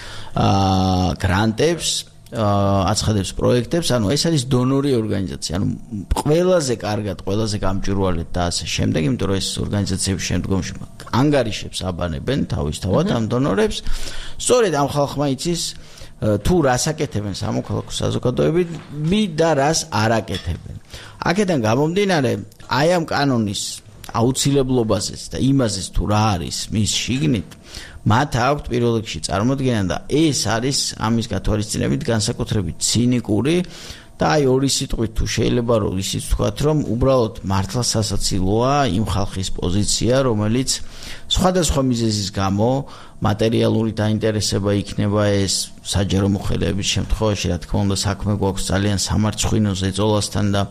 B: გრანტებს, აცხადებს პროექტებს, ანუ ეს არის დონორი ორგანიზაცია, ანუ ყველაზე კარგად, ყველაზე გამჭვირვალედ და ასე შემდეგ, იმიტომ რომ ეს ორგანიზაციები შემდგომში ანგარიშებს აბანებენ თავისთავად ამ დონორებს. სწორედ ამ ხალხმა იცის თუ რას აკეთებენ სამოქალაქო საზოგადოებები და რას არ აკეთებენ. აქედან გამომდინარე, აი ამ კანონის აუცილებლობაზეც და იმაზეც თუ რა არის მის შიგნით, მათ აქვთ პირველ რიგში წარმოდგენა და ეს არის ამის გათვალისწინებით განსაკუთრებით ცინიკური და აი ორი სიტყვით თუ შეიძლება რომ ისიც ვთქვათ, რომ უბრალოდ მართლა სასაცილოა იმ ხალხის პოზიცია, რომელიც სხვადასხვა მიზეზის გამო მატერიალური დაინტერესება იქნება ეს საჯარო მოხელეების შემთხვევაში, რა თქმა უნდა, საქმე გვაქვს ძალიან სამარცხვინო ზეწოლასთან და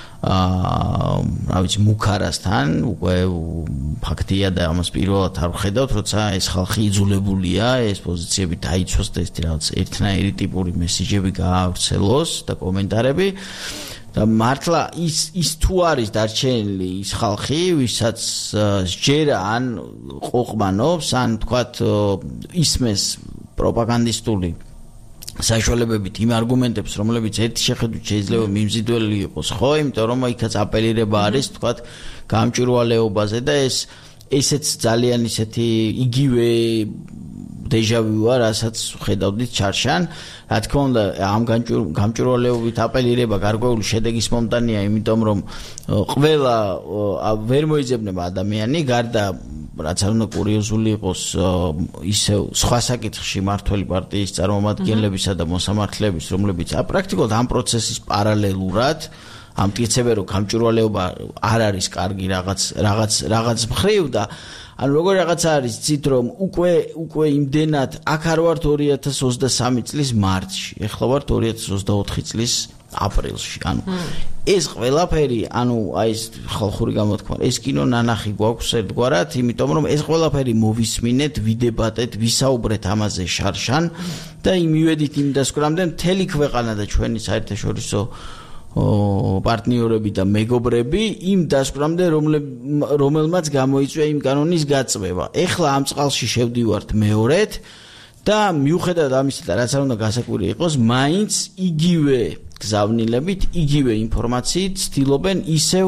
B: აა, რა ვიცი, მუქარასთან, უკვე ფაქტია და ამას პირველად არ ვხედავთ, როცა ეს ხალხი იძულებულია ეს პოზიციები დაიცვას და ეს რაღაც ერთნაირი ტიპური მესიჯები გაავრცელოს და კომენტარები. და მართლა ის ის თუ არის დარჩენილი ის ხალხი, ვისაც სჯერა ან ყოყმანობს, ან თქვათ ისმეს პროპაგანდისტული საშუალებებით იმ არგუმენტებს, რომლებიც ერთი შეხედვით შეიძლება მიმზიდველი იყოს, ხო, იმიტომ რომ იქაც აპელირება არის, თქვათ, გამჭვირვალეობაზე და ეს ესეც ძალიან ისეთი იგივე დეჟავიუა, რასაც ხედავდით ჩარშან. რა თქმა უნდა, ამ გამჭვირვალეობით აპელირება გარკვეული შედეგის მომტანია, იმიტომ რომ ყველა ვერ მოიძებნება ადამიანი, გარდა რაც არ უნდა კურიოზული იყოს, ისევ სხვა საკითხში მართველი პარტიის წარმომადგენლებისა და მოსამართლეების, რომლებიც პრაქტიკულად ამ პროცესის პარალელურად ამტკიცებენ, რომ გამჭვირვალეობა არ არის კარგი რაღაც რაღაც რაღაც მხრივ და ანუ როგორ რაღაცა არის ცით რომ უკვე უკვე იმდენად აქ არ ვართ ორი ათას ოცდასამი წლის მარტში, ეხლა ვართ ორი ათას ოცდაოთხი წლის აპრილში. ანუ ეს ყველაფერი, ანუ აი ეს ხალხური გამოთქმა, ეს კინო ნანახი გვაქვს ერთგვარად, იმიტომ რომ ეს ყველაფერი მოვისმინეთ, ვიდებატეთ, ვისაუბრეთ ამაზე შარშან და იმივედით იმ დასკვნამდე მთელი ქვეყანა და ჩვენი საერთაშორისო პარტნიორები და მეგობრები იმ დასკვნამდე რომელმაც გამოიწვია იმ კანონის გაწმება. ეხლა ამ წყალში შევდივართ მეორედ და მიუხედავად ამისა და რაც არ უნდა გასაკვირი იყოს, მაინც იგივე გზავნილებით, იგივე ინფორმაციით ცდილობენ ისევ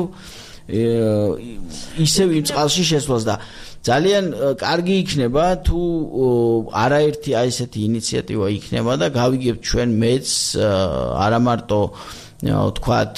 B: ისევ იმ წყალში შესვლას და ძალიან კარგი იქნება თუ არაერთი აი ესეთი ინიციატივა იქნება და გავიგებთ ჩვენ მეც არა მარტო თქვათ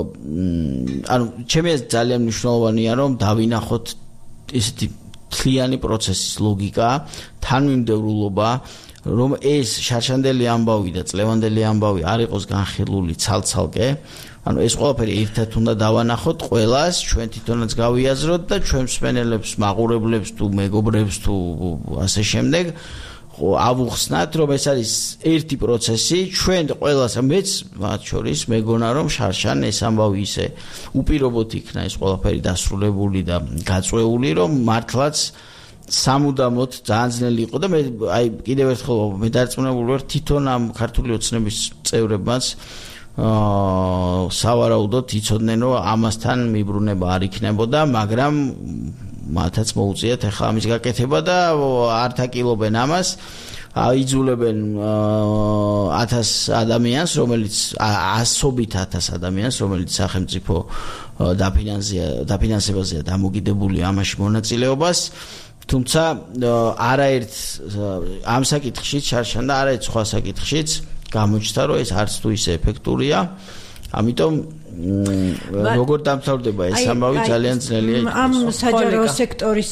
B: ანუ ჩემი ძალიან მნიშვნელოვანია რომ დავინახოთ ესეთი თლიანი პროცესის ლოგიკა, თანმიმდევრულობა, რომ ეს შარშანდელი ამბავი და წლევანდელი ამბავი არ იყოს განხილული ცალ-ცალკე, ანუ ეს ყველაფერი ერთად უნდა დავანახოთ ყველას, ჩვენ თვითონაც გავიაზროთ და ჩვენ მსმენელებს, მაყურებლებს თუ მეგობრებს თუ ასე შემდეგ ავუხსნათ, რომ ეს არის ერთი პროცესი, ჩვენ ყველას მეც მათ შორის მეგონა რომ შარშან ეს ამბავი ისე უპირობოდ იქნა ეს ყველაფერი დასრულებული და გაწვეული, რომ მართლაც სამუდამოდ ძალიან ძნელი იყო და მე აი კიდევ ერთხელ მე დარწმუნებული ვარ თვითონ ამ ქართული ოცნების წევრებმაც აა სავარაუდოდ იცოდნენ რომ ამასთან მიბრუნება არ იქნებოდა, მაგრამ მათაც მოუწიათ ახლა ამის გაკეთება და არ თაკილობენ ამას, აიძულებენ ათას ადამიანს, რომელიც ასობით ათას ადამიანს, რომელიც სახელმწიფო დაფინანსებაზეა დამოკიდებული ამაში მონაწილეობას, თუმცა არაერთ ამ საკითხშიც შარშან და არაერთ სხვა საკითხშიც გამოჩნდა, რომ ეს არც თუ ისე ეფექტურია, ამიტომ როგორ დამთავრდება ეს ამბავი ძალიან ძნელია იქნება.
C: ამ საჯარო სექტორის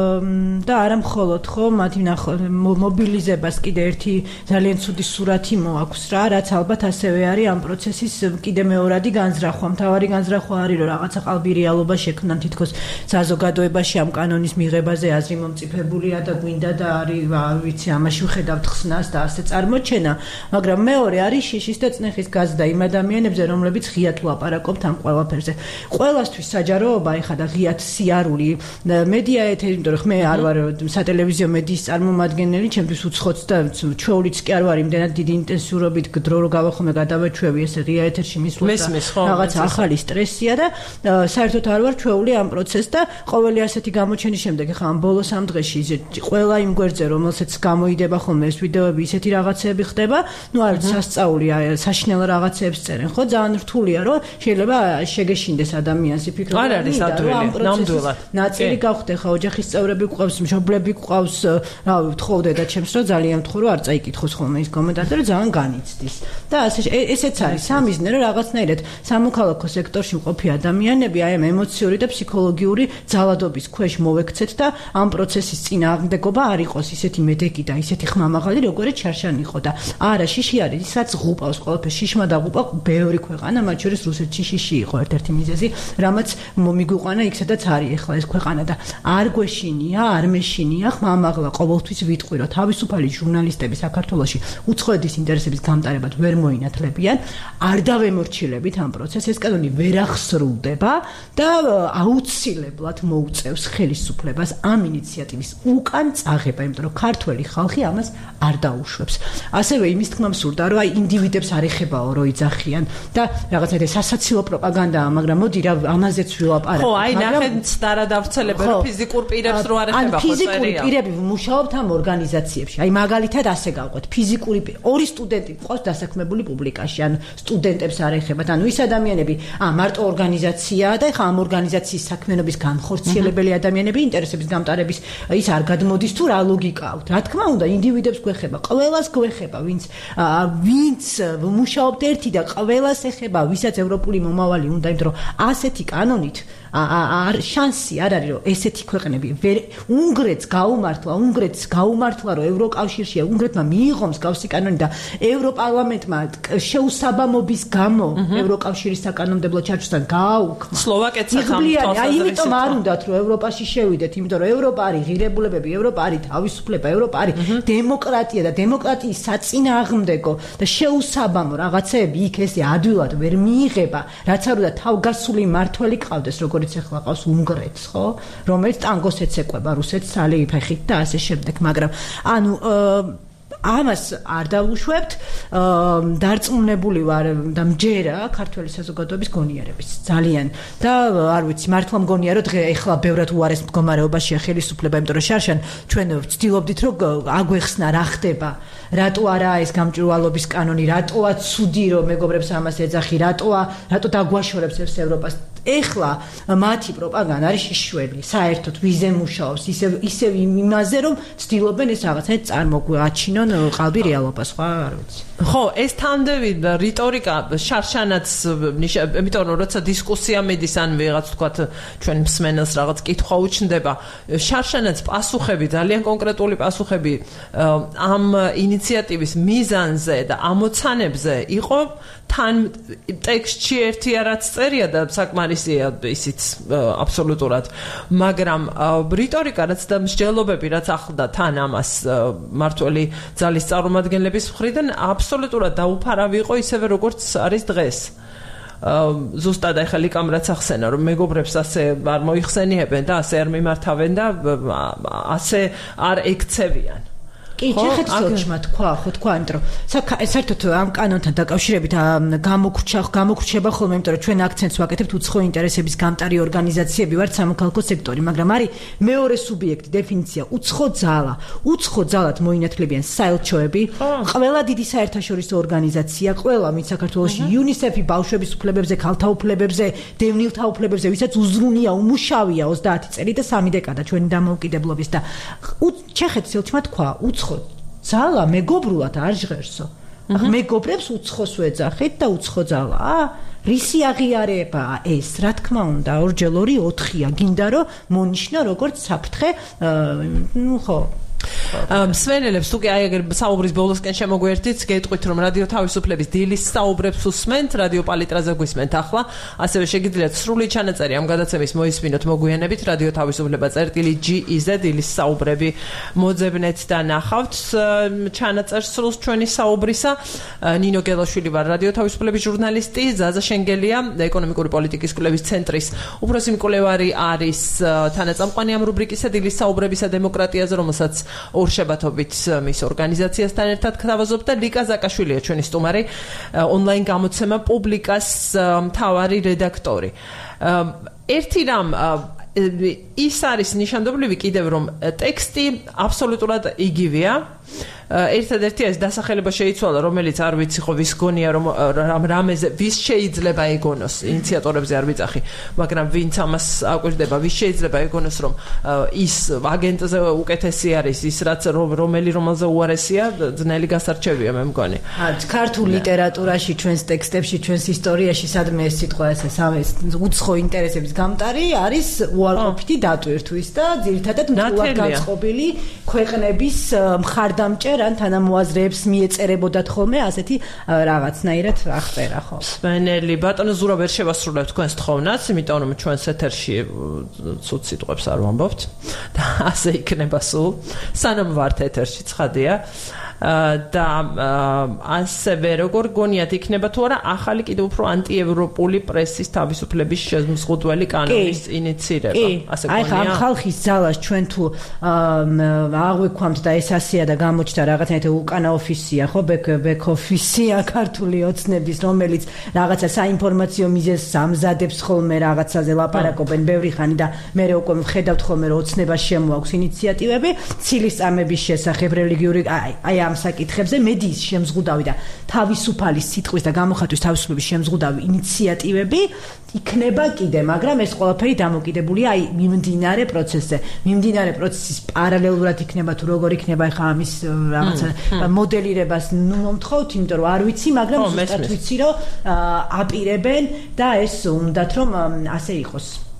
C: და არა მხოლოდ ხო მათი მობილიზებას კიდე ერთი ძალიან ცუდი სურათი მოაქვს რა, რაც ალბათ ასევე არის ამ პროცესის კიდე მეორადი განზრახვა. მთავარი განზრახვა არის რომ რაღაცა ყალბი რეალობა შექმნან თითქოს საზოგადოებაში ამ კანონის მიღებაზე აზრი მომწიფებულია და გვინდა და არის არ ვიცი ამაში ვხედავთ ხსნას და ასე წარმოჩენა, მაგრამ მეორე არის შიშის და წნეხის გაზრდა იმ ადამიანებზე, რომლებიც ღიად ლაპარაკობთ ამ ყველაფერზე. ყველასთვის საჯაროობა ეხა და ღიად სიარული მედია ეთერი, იმიტომ რომ მე არ ვარ სატელევიზიო მედიის წარმომადგენელი, ჩემთვის უცხოც და ჩვეულიც კი არ ვარ იმდენად დიდი ინტენსიურობით დრო რო გავახომე გადავეჩვევი ეს ღია ეთერში მისვლა რაღაც ახალი სტრესია და საერთოდ არ ვარ ჩვეული ამ პროცესს და ყოველი ასეთი გამოჩენის შემდეგ ეხა ამ ბოლოს ამ დღეში ყველა იმ გვერდზე რომელსაც გამოიდება ხოლმე ეს ვიდეოები ისეთი რაღაცეები ხდება, ну არ სასწაული საშინელ რაღაცეებს წერენ, ხო ძალიან რთულია რომ შეიძლება შეგეშინდეს ადამიანს იფიქრო
A: არ არის ადვილი ნამდვილად
C: ნაწილი გავხდე ხა ოჯახის წევრები გვყავს მშობლები გვყავს რა ვთხოვდე და ჩემს რო ძალიან ვთხოვ რომ არ წაიკითხოს ხოლმე ის კომენტატორი ძალიან განიცდის და ასე ესეც არის სამიზნე რომ რაღაცნაირად სამოქალაქო სექტორში მყოფი ადამიანები აი ამ ემოციური და ფსიქოლოგიური ძალადობის ქვეშ მოვექცეთ და ამ პროცესის წინააღმდეგობა არ იყოს ისეთი მედეგი და ისეთი ხმამაღალი როგორც შარშან იყო და არა შიში არის ის რაც ღუპავს ყველაფერს შიშმა დაღუპა ბევრი ქვეყანა მათ შორის რუსეთში შიში იყო ერთ-ერთი მიზეზი, რამაც მომიგვიყვანა იქ სადაც არის ახლა ეს ქვეყანა და არ გვეშინია, არ მეშინია ხმამაღლა ყოველთვის ვიტყვი რომ თავისუფალი ჟურნალისტები საქართველოში უცხოეთის ინტერესების გამტარებად ვერ მოინათლებიან, არ დავემორჩილებით ამ პროცესს, ეს კანონი ვერ ახსრულდება და აუცილებლად მოუწევს ხელისუფლებას ამ ინიციატივის უკან წაღება, იმიტომ რომ ქართველი ხალხი ამას არ დაუშვებს. ასევე იმის თქმა მსურდა რომ აი ინდივიდებს არ ეხებაო რო იძახიან და რაღაცა სასაცილო პროპაგანდაა, მაგრამ მოდი რა ამაზეც ვილაპარაკოთ.
A: ხო, აი ნახეთ ცდარა დავრცელებენ რომ ფიზიკურ პირებს რო არ ეხება ხო წერია.
C: ფიზიკური პირები მუშაობთ ამ ორგანიზაციებში. აი მაგალითად ასე გავყვეთ, ფიზიკური ორი სტუდენტი ყავს დასაქმებული პუბლიკაში, ან სტუდენტებს არ ეხებათ, ანუ ის ადამიანები, ა მარტო ორგანიზაციაა და ხა ამ ორგანიზაციის საქმიანობის განხორციელებელი ადამიანები ინტერესების გამტარების ის არ გადმოდის თუ რა ლოგიკა აქვს. რა თქმა უნდა, ინდივიდებს გვეხება, ყველას გვეხება, ვინც ვინც მუშაობთ ერთი და ყველას ეხება, ვისაც ევროპული მომავალი უნდა, იმიტომ რომ ასეთი კანონით არ შანსი არ არის რომ ესეთი ქვეყნები უნგრეთს გაუმართლა უნგრეთს გაუმართლა რომ ევროკავშირშია უნგრეთმა მიიღო მსგავსი კანონი და ევროპარლამენტმა შეუსაბამობის გამო ევროკავშირის საკანონმდებლო ჩარჩოსთან გააუქმა
A: სლოვაკეთსაც ამ
C: აი იმიტომ არ უნდათ რომ ევროპაში შევიდეთ იმიტომ რომ ევროპა არის ღირებულებები ევროპა არის თავისუფლება ევროპა არის დემოკრატია და დემოკრატიის საწინააღმდეგო და შეუსაბამო რაღაცეები იქ ესე ადვილად ვერ მიიღება რაც არ უნდა თავგასული მართველი ყავდეს როგორც ახლა ყავს უნგრეთს ხო რომელიც ტანგოს ეცეკვება რუსეთს ძალიან ფეხით და ასე შემდეგ მაგრამ ანუ ამას არ დავუშვებთ დარწმუნებული ვარ და მჯერა ქართველი საზოგადოების გონიერების ძალიან და არ ვიცი მართლა მგონია რომ დღე ეხლა ბევრად უარეს მდგომარეობაშია ხელისუფლება იმიტომ რომ შარშან ჩვენ ვცდილობდით რომ აგვეხსნა რა ხდება რატო არა ეს გამჭვირვალობის კანონი რატოა ცუდი რომ მეგობრებს ამას ეძახი რატოა რატო დაგვაშორებს ეს ევროპას ეხლა მათი პროპაგანდა არის შიშველი საერთოდ ვიზე მუშაობს ისევ ისევ იმაზე რომ ცდილობენ ეს რაღაცა წარმოგვაჩინონ ყალბი რეალობას სხვა არ ვიცი
A: ხო ეს თანდევი რიტორიკა შარშანაც იმიტომ რომ როცა დისკუსია მიდის ან ვიღაც თქვათ ჩვენ მსმენელს რაღაც კითხვა უჩნდება შარშანაც პასუხები ძალიან კონკრეტული პასუხები ამ ინიციატივის მიზანზე და ამოცანებზე იყო თან ტექსტში ერთი რაც წერია და საკმარისია ისიც აბსოლუტურად მაგრამ რიტორიკა რაც და მსჯელობები რაც ახლდა თან ამას მართველი ძალის წარმომადგენლების მხრიდან აბსოლუტურად დაუფარავი იყო ისევე როგორც არის დღეს ზუსტად ახლა ლიკამ რაც ახსენა რომ მეგობრებს ასე არ მოიხსენიებენ და ასე არ მიმართავენ და ასე არ ექცევიან
C: კი, ჩეხეთის ოლქშმა თქვა, ხო თქვა, იმიტომ რომ საერთოდ ამ კანონთან დაკავშირებით გამოგრჩა, გამოგრჩება ხოლმე, იმიტომ რომ ჩვენ აქცენტს ვაკეთებთ უცხო ინტერესების გამტარი ორგანიზაციები ვართ სამოქალაქო სექტორი, მაგრამ არის მეორე სუბიექტი, დეფინიცია, უცხო ძალა. უცხო ძალად მოინათლებიან საელჩოები, ყველა დიდი საერთაშორისო ორგანიზაცია, ყველა მით საქართველოში იუნისეფი ბავშვების უფლებებზე, ქალთა უფლებებზე, დევნილთა უფლებებზე, ვისაც უზრუნია, უმუშავია ოცდაათი წელი და სამი დეკადა ჩვენი დამოუკიდებლობის და ჩეხეთის ელჩმა თქვა, უცხო ძალა მეგობრულად არ ჟღერსო. მეგობრებს უცხოს ვეძახით და უცხო ძალაა. რისი აღიარებაა ეს? რა თქმა უნდა, ორჯერ ორი ოთხია. გინდა რომ მონიშნა როგორც საფრთხე, ნუ ხო
A: მსმენელებს თუ კი აი ეგრე საუბრის ბოლოსკენ შემოგვერთით გეტყვით რომ რადიო თავისუფლების დილის საუბრებს უსმენთ რადიო პალიტრაზე გვისმენთ ახლა ასევე შეგიძლიათ სრული ჩანაწერი ამ გადაცემის მოისმინოთ მოგვიანებით რადიო თავისუფლება წერტილი ჯი ი ზ დილის საუბრები მოძებნეთ და ნახავთ ჩანაწერს სრულს ჩვენი საუბრისა ნინო გელაშვილი ვარ რადიო თავისუფლების ჟურნალისტი ზაზა შენგელია ეკონომიკური პოლიტიკის კვლევის ცენტრის უფროსი მკვლევარი არის თანაწამყვანი ამ რუბრიკისა დილის საუბრებისა დემოკრატიაზე რომელსაც ორშაბათობით მის ორგანიზაციასთან ერთად გთავაზობ და ლიკა ზაკაშვილია ჩვენი სტუმარი ონლაინ გამოცემა პუბლიკას მთავარი რედაქტორი. ერთი რამ ის არის ნიშანდობლივი კიდევ რომ ტექსტი აბსოლუტურად იგივეა. ერთადერთი ეს დასახელება შეიცვალა რომელიც არ ვიცი ხო ვის გონია რომ რამეზე ვის შეიძლება ეგონოს ინიციატორებზე არ ვიცახი მაგრამ ვინც ამას აკვირდება ვის შეიძლება ეგონოს რომ ის აგენტზე უკეთესი არის ის რაც რომელი რომელზე უარესია ძნელი გასარჩევია მე მგონი
C: ქართულ ლიტერატურაში ჩვენს ტექსტებში ჩვენს ისტორიაში სადმე ეს სიტყვა ესე სამეს უცხო ინტერესების გამტარი არის უარყოფითი დატვირთვის და ძირითადად მწუად განწყობილი ქვეყნების მხარდამჭერ ან თანამოაზრეებს მიეწერებოდათ ხოლმე ასეთი რაღაცნაირად აღწერა ხო.
A: სვენელი ბატონო ზურა ვერ შევასრულებ თქვენს თხოვნას, იმიტომ რომ ჩვენს ეთერში ცუდ სიტყვებს არ ვამბობთ და ასე იქნება სულ. სანამ ვართ ეთერში ცხადია. და ასევე როგორ გონიათ იქნება თუ არა ახალი კიდევ უფრო ანტიევროპული პრესის თავისუფლების შემზღუდველი კანონის ინიცირება
C: ასე გონია. აი ხა ხალხის ძალას ჩვენ თუ აღვიქვამთ და ეს ასეა და გამოჩნდა რაღაცნაირად უკანა ოფისია ხო ბექ ბექ ოფისია ქართული ოცნების რომელიც რაღაცა საინფორმაციო მიზეზს ამზადებს ხოლმე რაღაცაზე ლაპარაკობენ ბევრი ხანი და მე უკვე ვხედავთ ხოლმე რომ ოცნებას შემოაქვს ინიციატივები ცილის წამების შესახებ რელიგიური აი აი ამ საკითხებზე მედიის შემზღუდავი და თავისუფალი სიტყვის და გამოხატვის თავისუფლების შემზღუდავი ინიციატივები იქნება კიდე, მაგრამ ეს ყველაფერი დამოკიდებულია აი მიმდინარე პროცესზე. მიმდინარე პროცესის პარალელურად იქნება თუ როგორ იქნება ხა ამის რაღაცა მოდელირებას ნუ მომთხოვთ, იმიტომ რომ არ ვიცი, მაგრამ ზუსტად ვიცი რომ აპირებენ და ეს უნდათ რომ ასე იყოს.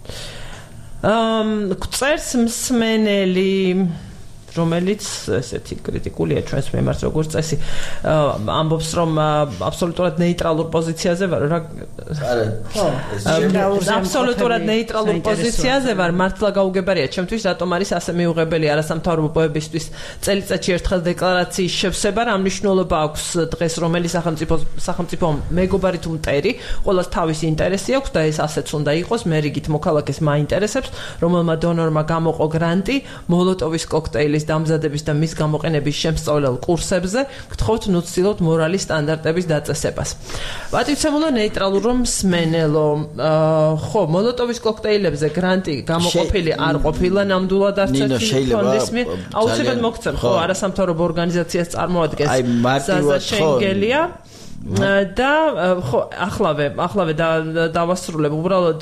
A: ამ წერს მსმენელი რომელიც ესეთი კრიტიკულია ჩვენს მიმართ როგორც წესი ამბობს რომ აბსოლუტურად ნეიტრალურ პოზიციაზე ვარ რა ხო აბსოლუტურად ნეიტრალურ პოზიციაზე ვარ მართლა გაუგებარია ჩემთვის რატომ არის ასე მიუღებელი არასამთავრობო პოებისთვის წელიწადში ერთხელ დეკლარაციის შევსება რა მნიშვნელობა აქვს დღეს რომელი სახელმწიფო სახელმწიფო მეგობარი თუ მტერი ყოველს თავისი ინტერესი აქვს და ეს ასეც უნდა იყოს მე რიგით მოქალაქეს მაინტერესებს რომელმა დონორმა გამოყო გრანტი მოლოტოვის კოქტეილის დამზადების და მის გამოყენების შემსწავლელ კურსებზე გთხოვთ ნუცილოთ მორალის სტანდარტების დაწესებას. პატივცემულო ნეიტრალურ მსმენელო ხო მოლოტოვის კოქტეილებზე გრანტი გამოყოფილი არ ყოფილა ნამდვილად არც ერთი ფონდის მიერ აუცილებლად მოგცემ ხო არასამთავრობო ორგანიზაციას წარმოადგენს ზაზა შენგელია და ხო ახლავე ახლავე დავასრულებ უბრალოდ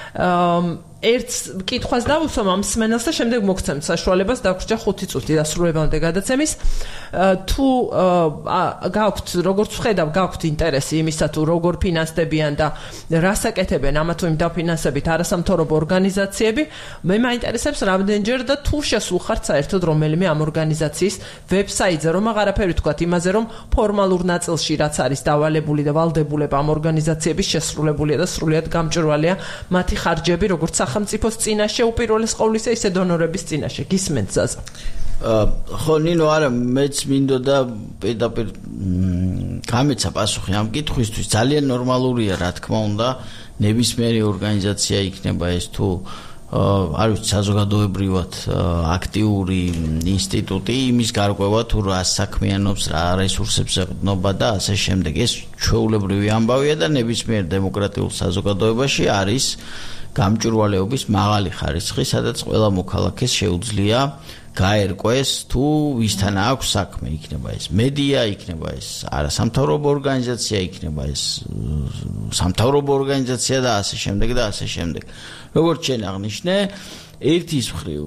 A: ერთ კითხვას დავუსვამ ამ მსმენელს და შემდეგ მოგცემთ საშუალებას დაგვრჩა ხუთი წუთი დასრულებამდე გადაცემის თუ გაქვთ როგორც ვხედავ გაქვთ ინტერესი იმისა თუ როგორ ფინანსდებიან და რას აკეთებენ ამა თუ იმ დაფინანსებით არასამთავრობო ორგანიზაციები მე მაინტერესებს რამდენჯერ და თუ შესულ ხართ საერთოდ რომელიმე ამ ორგანიზაციის ვებსაიტზე რომ აღარაფერი თქვათ იმაზე რომ ფორმალურ ნაწილში რაც არის დავალებული და ვალდებულება ამ ორგანიზაციების შესრულებულია და სრულიად გამჭვირვალეა მათი ხარჯები როგორც სახელმწიფოს წინაშე უპირველეს ყოვლისა ისე დონორების წინაშე გისმენთ ზაზა
B: ხო ნინო არა მეც მინდოდა პედაპირ გამეცა პასუხი ამ კითხვისთვის ძალიან ნორმალურია რა თქმა უნდა ნებისმიერი ორგანიზაცია იქნება ეს თუ არ ვიცი საზოგადოებრივად აქტიური ინსტიტუტი იმის გარკვევა თუ რა საქმიანობს რა რესურსებს ეყრდნობა და ასე შემდეგ ეს ჩვეულებრივი ამბავია და ნებისმიერ დემოკრატიულ საზოგადოებაში არის გამჭვირვალეობის მაღალი ხარისხი, სადაც ყველა მოქალაქეს შეუძლია გაერკვეს თუ ვისთან აქვს საქმე, იქნება ეს მედია, იქნება ეს არასამთავრობო ორგანიზაცია, იქნება ეს სამთავრობო ორგანიზაცია და ასე შემდეგ და ასე შემდეგ. როგორც შენ აღნიშნე, ერთის მხრივ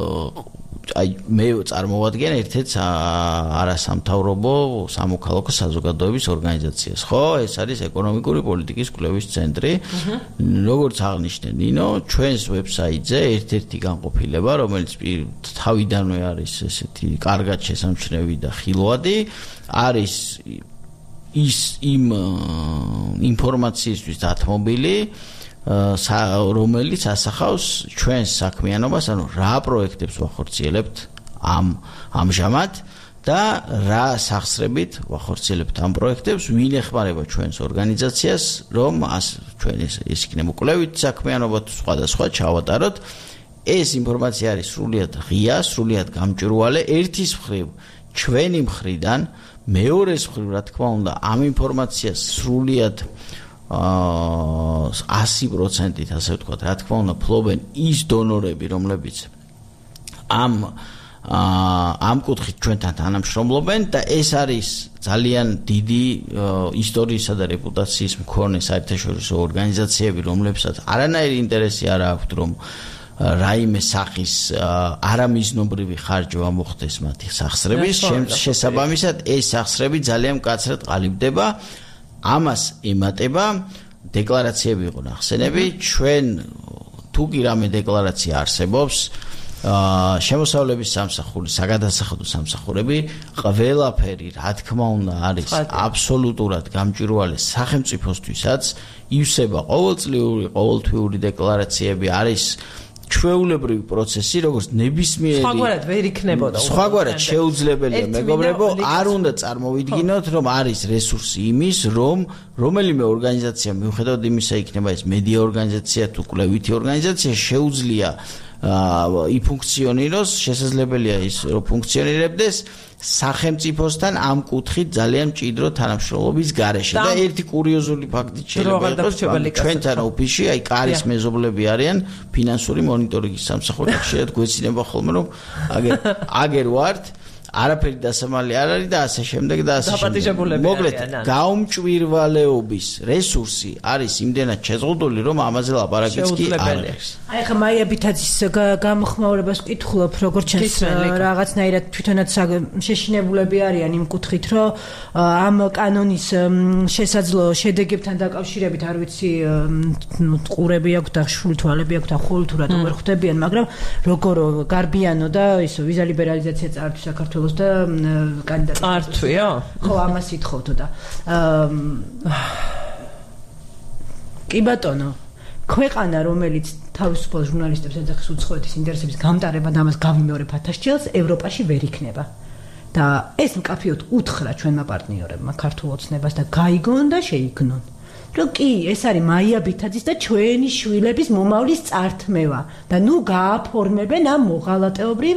B: აი მე წარმოვადგენ ერთ-ერთ არასამთავრობო სამოქალაქო საზოგადოების ორგანიზაციას, ხო? ეს არის ეკონომიკური პოლიტიკის კვლევის ცენტრი. როგორც აღნიშნე ნინო, ჩვენს ვებსაიტზე ერთ-ერთი განყოფილება, რომელიც თავიდანვე არის ესეთი კარგად შესამჩნევი და ხილვადი, არის ის იმ ინფორმაციისთვის დათმობილი რომელიც ასახავს ჩვენს საქმიანობას, ანუ რა პროექტებს ვახორციელებთ ამ ამჟამად და რა სახსრებით ვახორციელებთ ამ პროექტებს, ვინ ეხმარება ჩვენს ორგანიზაციას, რომ ჩვენ ეს იქნება კვლევით საქმიანობა თუ სხვადასხვა ჩავატაროთ. ეს ინფორმაცია არის სრულიად ღია, სრულიად გამჭვირვალე, ერთის მხრივ ჩვენი მხრიდან, მეორეს მხრივ რა თქმა უნდა, ამ ინფორმაციას სრულიად ასი პროცენტით ასე ვთქვათ, რა თქმა უნდა, ფლობენ ის დონორები, რომლებიც ამ ამ კუთხით ჩვენთან თანამშრომლობენ და ეს არის ძალიან დიდი ისტორიისა და რეპუტაციის მქონე საერთაშორისო ორგანიზაციები, რომლებსაც არანაირი ინტერესი არ აქვთ, რომ რაიმე სახის არამიზნობრივი ხარჯვა მოხდეს მათი სახსრების შესაბამისად, ეს სახსრები ძალიან მკაცრად ყალიბდება. ამას ემატება დეკლარაციები იყო ნახსენები ჩვენ თუ კი რამე დეკლარაცია არსებობს შემოსავლების სამსახური საგადასახადო სამსახურები ყველაფერი რა თქმა უნდა არის აბსოლუტურად გამჭვირვალე სახელმწიფოსთვისაც ივსება ყოველწლიური ყოველთვიური დეკლარაციები არის ჩვეულებრივი პროცესი, როგორც ნებისმიერი
A: სხვაგვარად ვერ იქნებოდა.
B: სხვაგვარად შეუძლებელია, მეგობრებო, არ უნდა წარმოვიდგინოთ, რომ არის რესურსი იმის, რომ რომელიმე ორგანიზაცია მიუხედავად იმისა, იქნება ეს მედია ორგანიზაცია თუ კვლევითი ორგანიზაცია, შეუძლია იფუნქციონიროს, შესაძლებელია ის რომ ფუნქციონირებდეს სახელმწიფოსთან ამ კუთხით ძალიან მჭიდრო თანამშრომლობის გარეშე და ერთი კურიოზული ფაქტი შეიძლება იყოს ჩვენთან ოფისში აი კარის მეზობლები არიან ფინანსური მონიტორინგის სამსახური ხშირად გვეცინება ხოლმე რომ აგერ აგერ ვართ არაფერი დასამალი არ არის და ასე შემდეგ და ასე შემდეგ მოკლედ გაუმჭვირვალეობის რესურსი არის იმდენად შეზღუდული რომ ამაზე ლაპარაკიც კი არ არის
C: აი ხა მაია ბითაძის გამოხმაურებას ვკითხულობ, როგორც ჩანს რაღაცნაირად თვითონაც შეშინებულები არიან იმ კუთხით, რომ ამ კანონის შესაძლო შედეგებთან დაკავშირებით არ ვიცი, ყურები აქვს და შული თვალები აქვს და ხოლმე თუ რატომ ვერ ხვდებიან, მაგრამ როგორ გარბიანო და ისო ვიზა ლიბერალიზაცია წართვის საქართველოს და კანდიდატი
A: წართვია?
C: ხო, ამას ითხოვთო და კი ბატონო, ქვეყანა რომელიც თავისუფალ ჟურნალისტებს ეძახის უცხოეთის ინტერესების გამტარება და ამას გავიმეორებ ათასჯერს, ევროპაში ვერ იქნება. და ეს მკაფიოდ უთხრა ჩვენმა პარტნიორებმა ქართულ ოცნებას და გაიგონ და შეიგნონ. რომ კი, ეს არის მაია ბითაძის და ჩვენი შვილების მომავლის წართმევა და ნუ გააფორმებენ ამ მოღალატეობრივ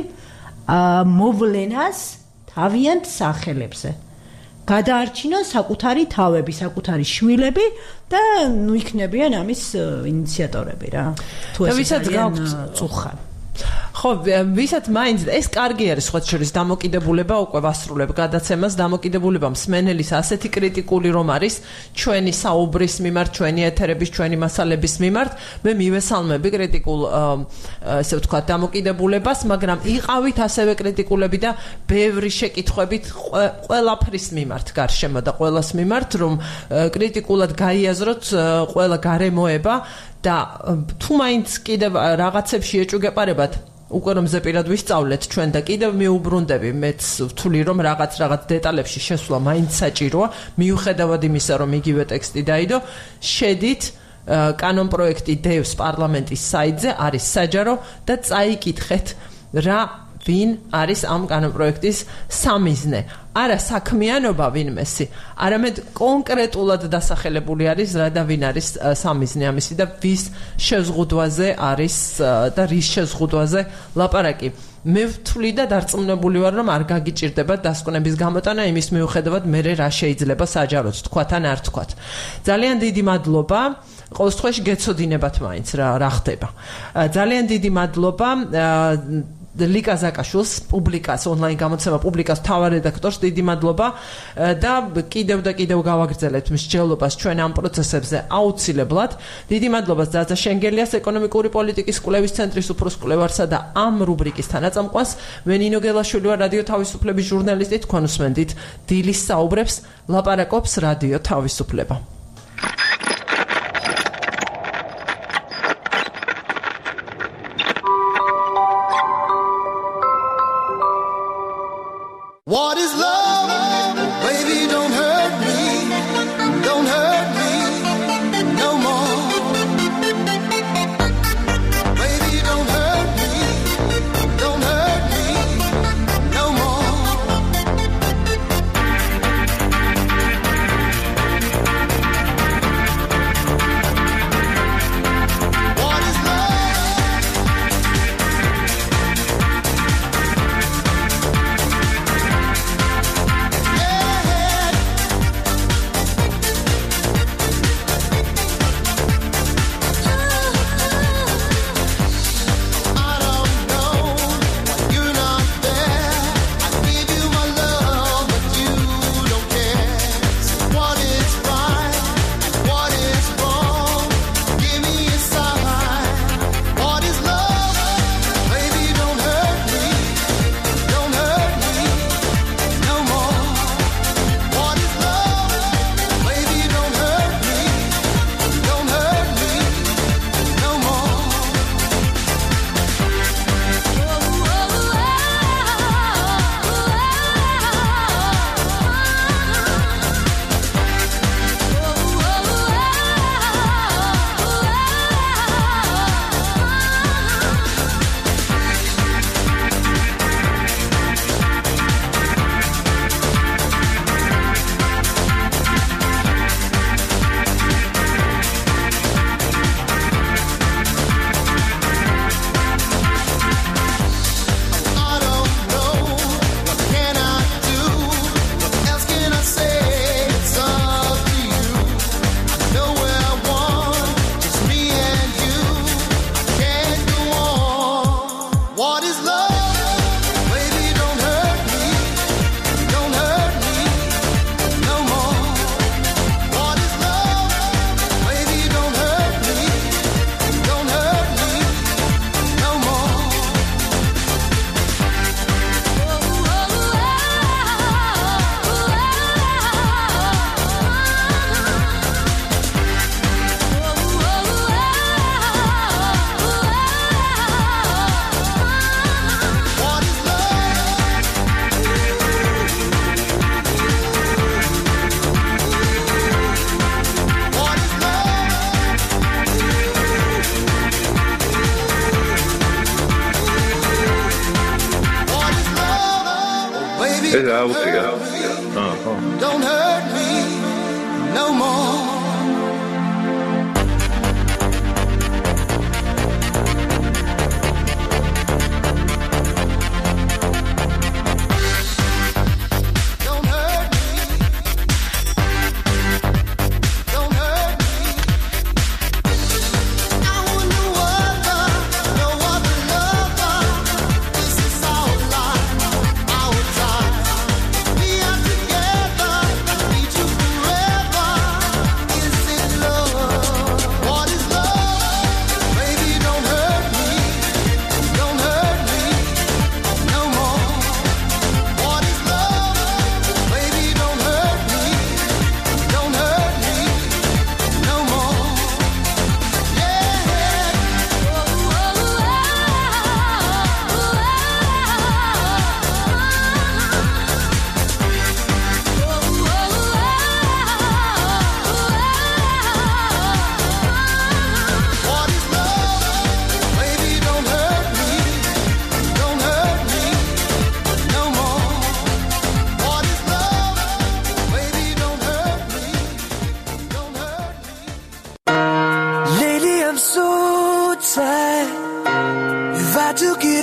C: მოვლენას თავიანთ სახელებზე. გადაარჩინონ საკუთარი თავები, საკუთარი შვილები და ნუ იქნებიან ამის ინიციატორები რა. თუ
A: ეს ვისაც გაქვთ
C: წუხან.
A: ხო, ვისაც მაინც ეს კარგი არის სხვა შორის დამოკიდებულება უკვე ვასრულებ გადაცემას, დამოკიდებულება მსმენელის ასეთი კრიტიკული რომ არის ჩვენი საუბრის მიმართ, ჩვენი ეთერების, ჩვენი მასალების მიმართ, მე მივესალმები კრიტიკულ ესე ვთქვათ დამოკიდებულებას, მაგრამ იყავით ასევე კრიტიკულები და ბევრი შეკითხვებით ყველაფრის მიმართ, გარშემო და ყველას მიმართ, რომ კრიტიკულად გაიაზროთ ყველა გარემოება და თუ მაინც კიდევ რაღაცებში ეჭვგეპარებათ უკვე რომ ზეპირად ვისწავლეთ ჩვენ და კიდევ მიუბრუნდები მეც ვთვლი რომ რაღაც რაღაც დეტალებში შესვლა მაინც საჭიროა მიუხედავად იმისა რომ იგივე ტექსტი დაიდო შედით კანონ პროექტი დევს პარლამენტის საიტზე არის საჯარო და წაიკითხეთ რა ვინ არის ამ კანონპროექტის სამიზნე. არა საქმიანობა ვინმესი, არამედ კონკრეტულად დასახელებული არის რა და ვინ არის სამიზნე ამისი და ვის შეზღუდვაზე არის და რის შეზღუდვაზე ლაპარაკი. მე ვთვლი და დარწმუნებული ვარ რომ არ გაგიჭირდება დასკვნების გამოტანა იმის მიუხედავად მე რა შეიძლება საჯაროდ თქვათ ან არ თქვათ. ძალიან დიდი მადლობა. ყოველ შემთხვევაში გეცოდინებათ მაინც რა რა ხდება. ძალიან დიდი მადლობა ლიკა ზაკაშვილს, პუბლიკას, ონლაინ გამოცემა პუბლიკას მთავარ რედაქტორს დიდი მადლობა და კიდევ და კიდევ გავაგრძელებთ მსჯელობას ჩვენ ამ პროცესებზე აუცილებლად. დიდი მადლობა ზაზა შენგელიას, ეკონომიკური პოლიტიკის კვლევის ცენტრის უფროს კვლევარსა და ამ რუბრიკის თანაწამყვანს. მე ნინო გელაშვილი ვარ, რადიო თავისუფლების ჟურნალისტი, თქვენ უსმენთ დილის საუბრებს, ლაპარაკობს რადიო თავისუფლება.
D: What is love? Baby, don't hurt me. Don't hurt me no more. Baby, don't hurt me. Don't hurt me no more. Don't hurt me no more.
E: To give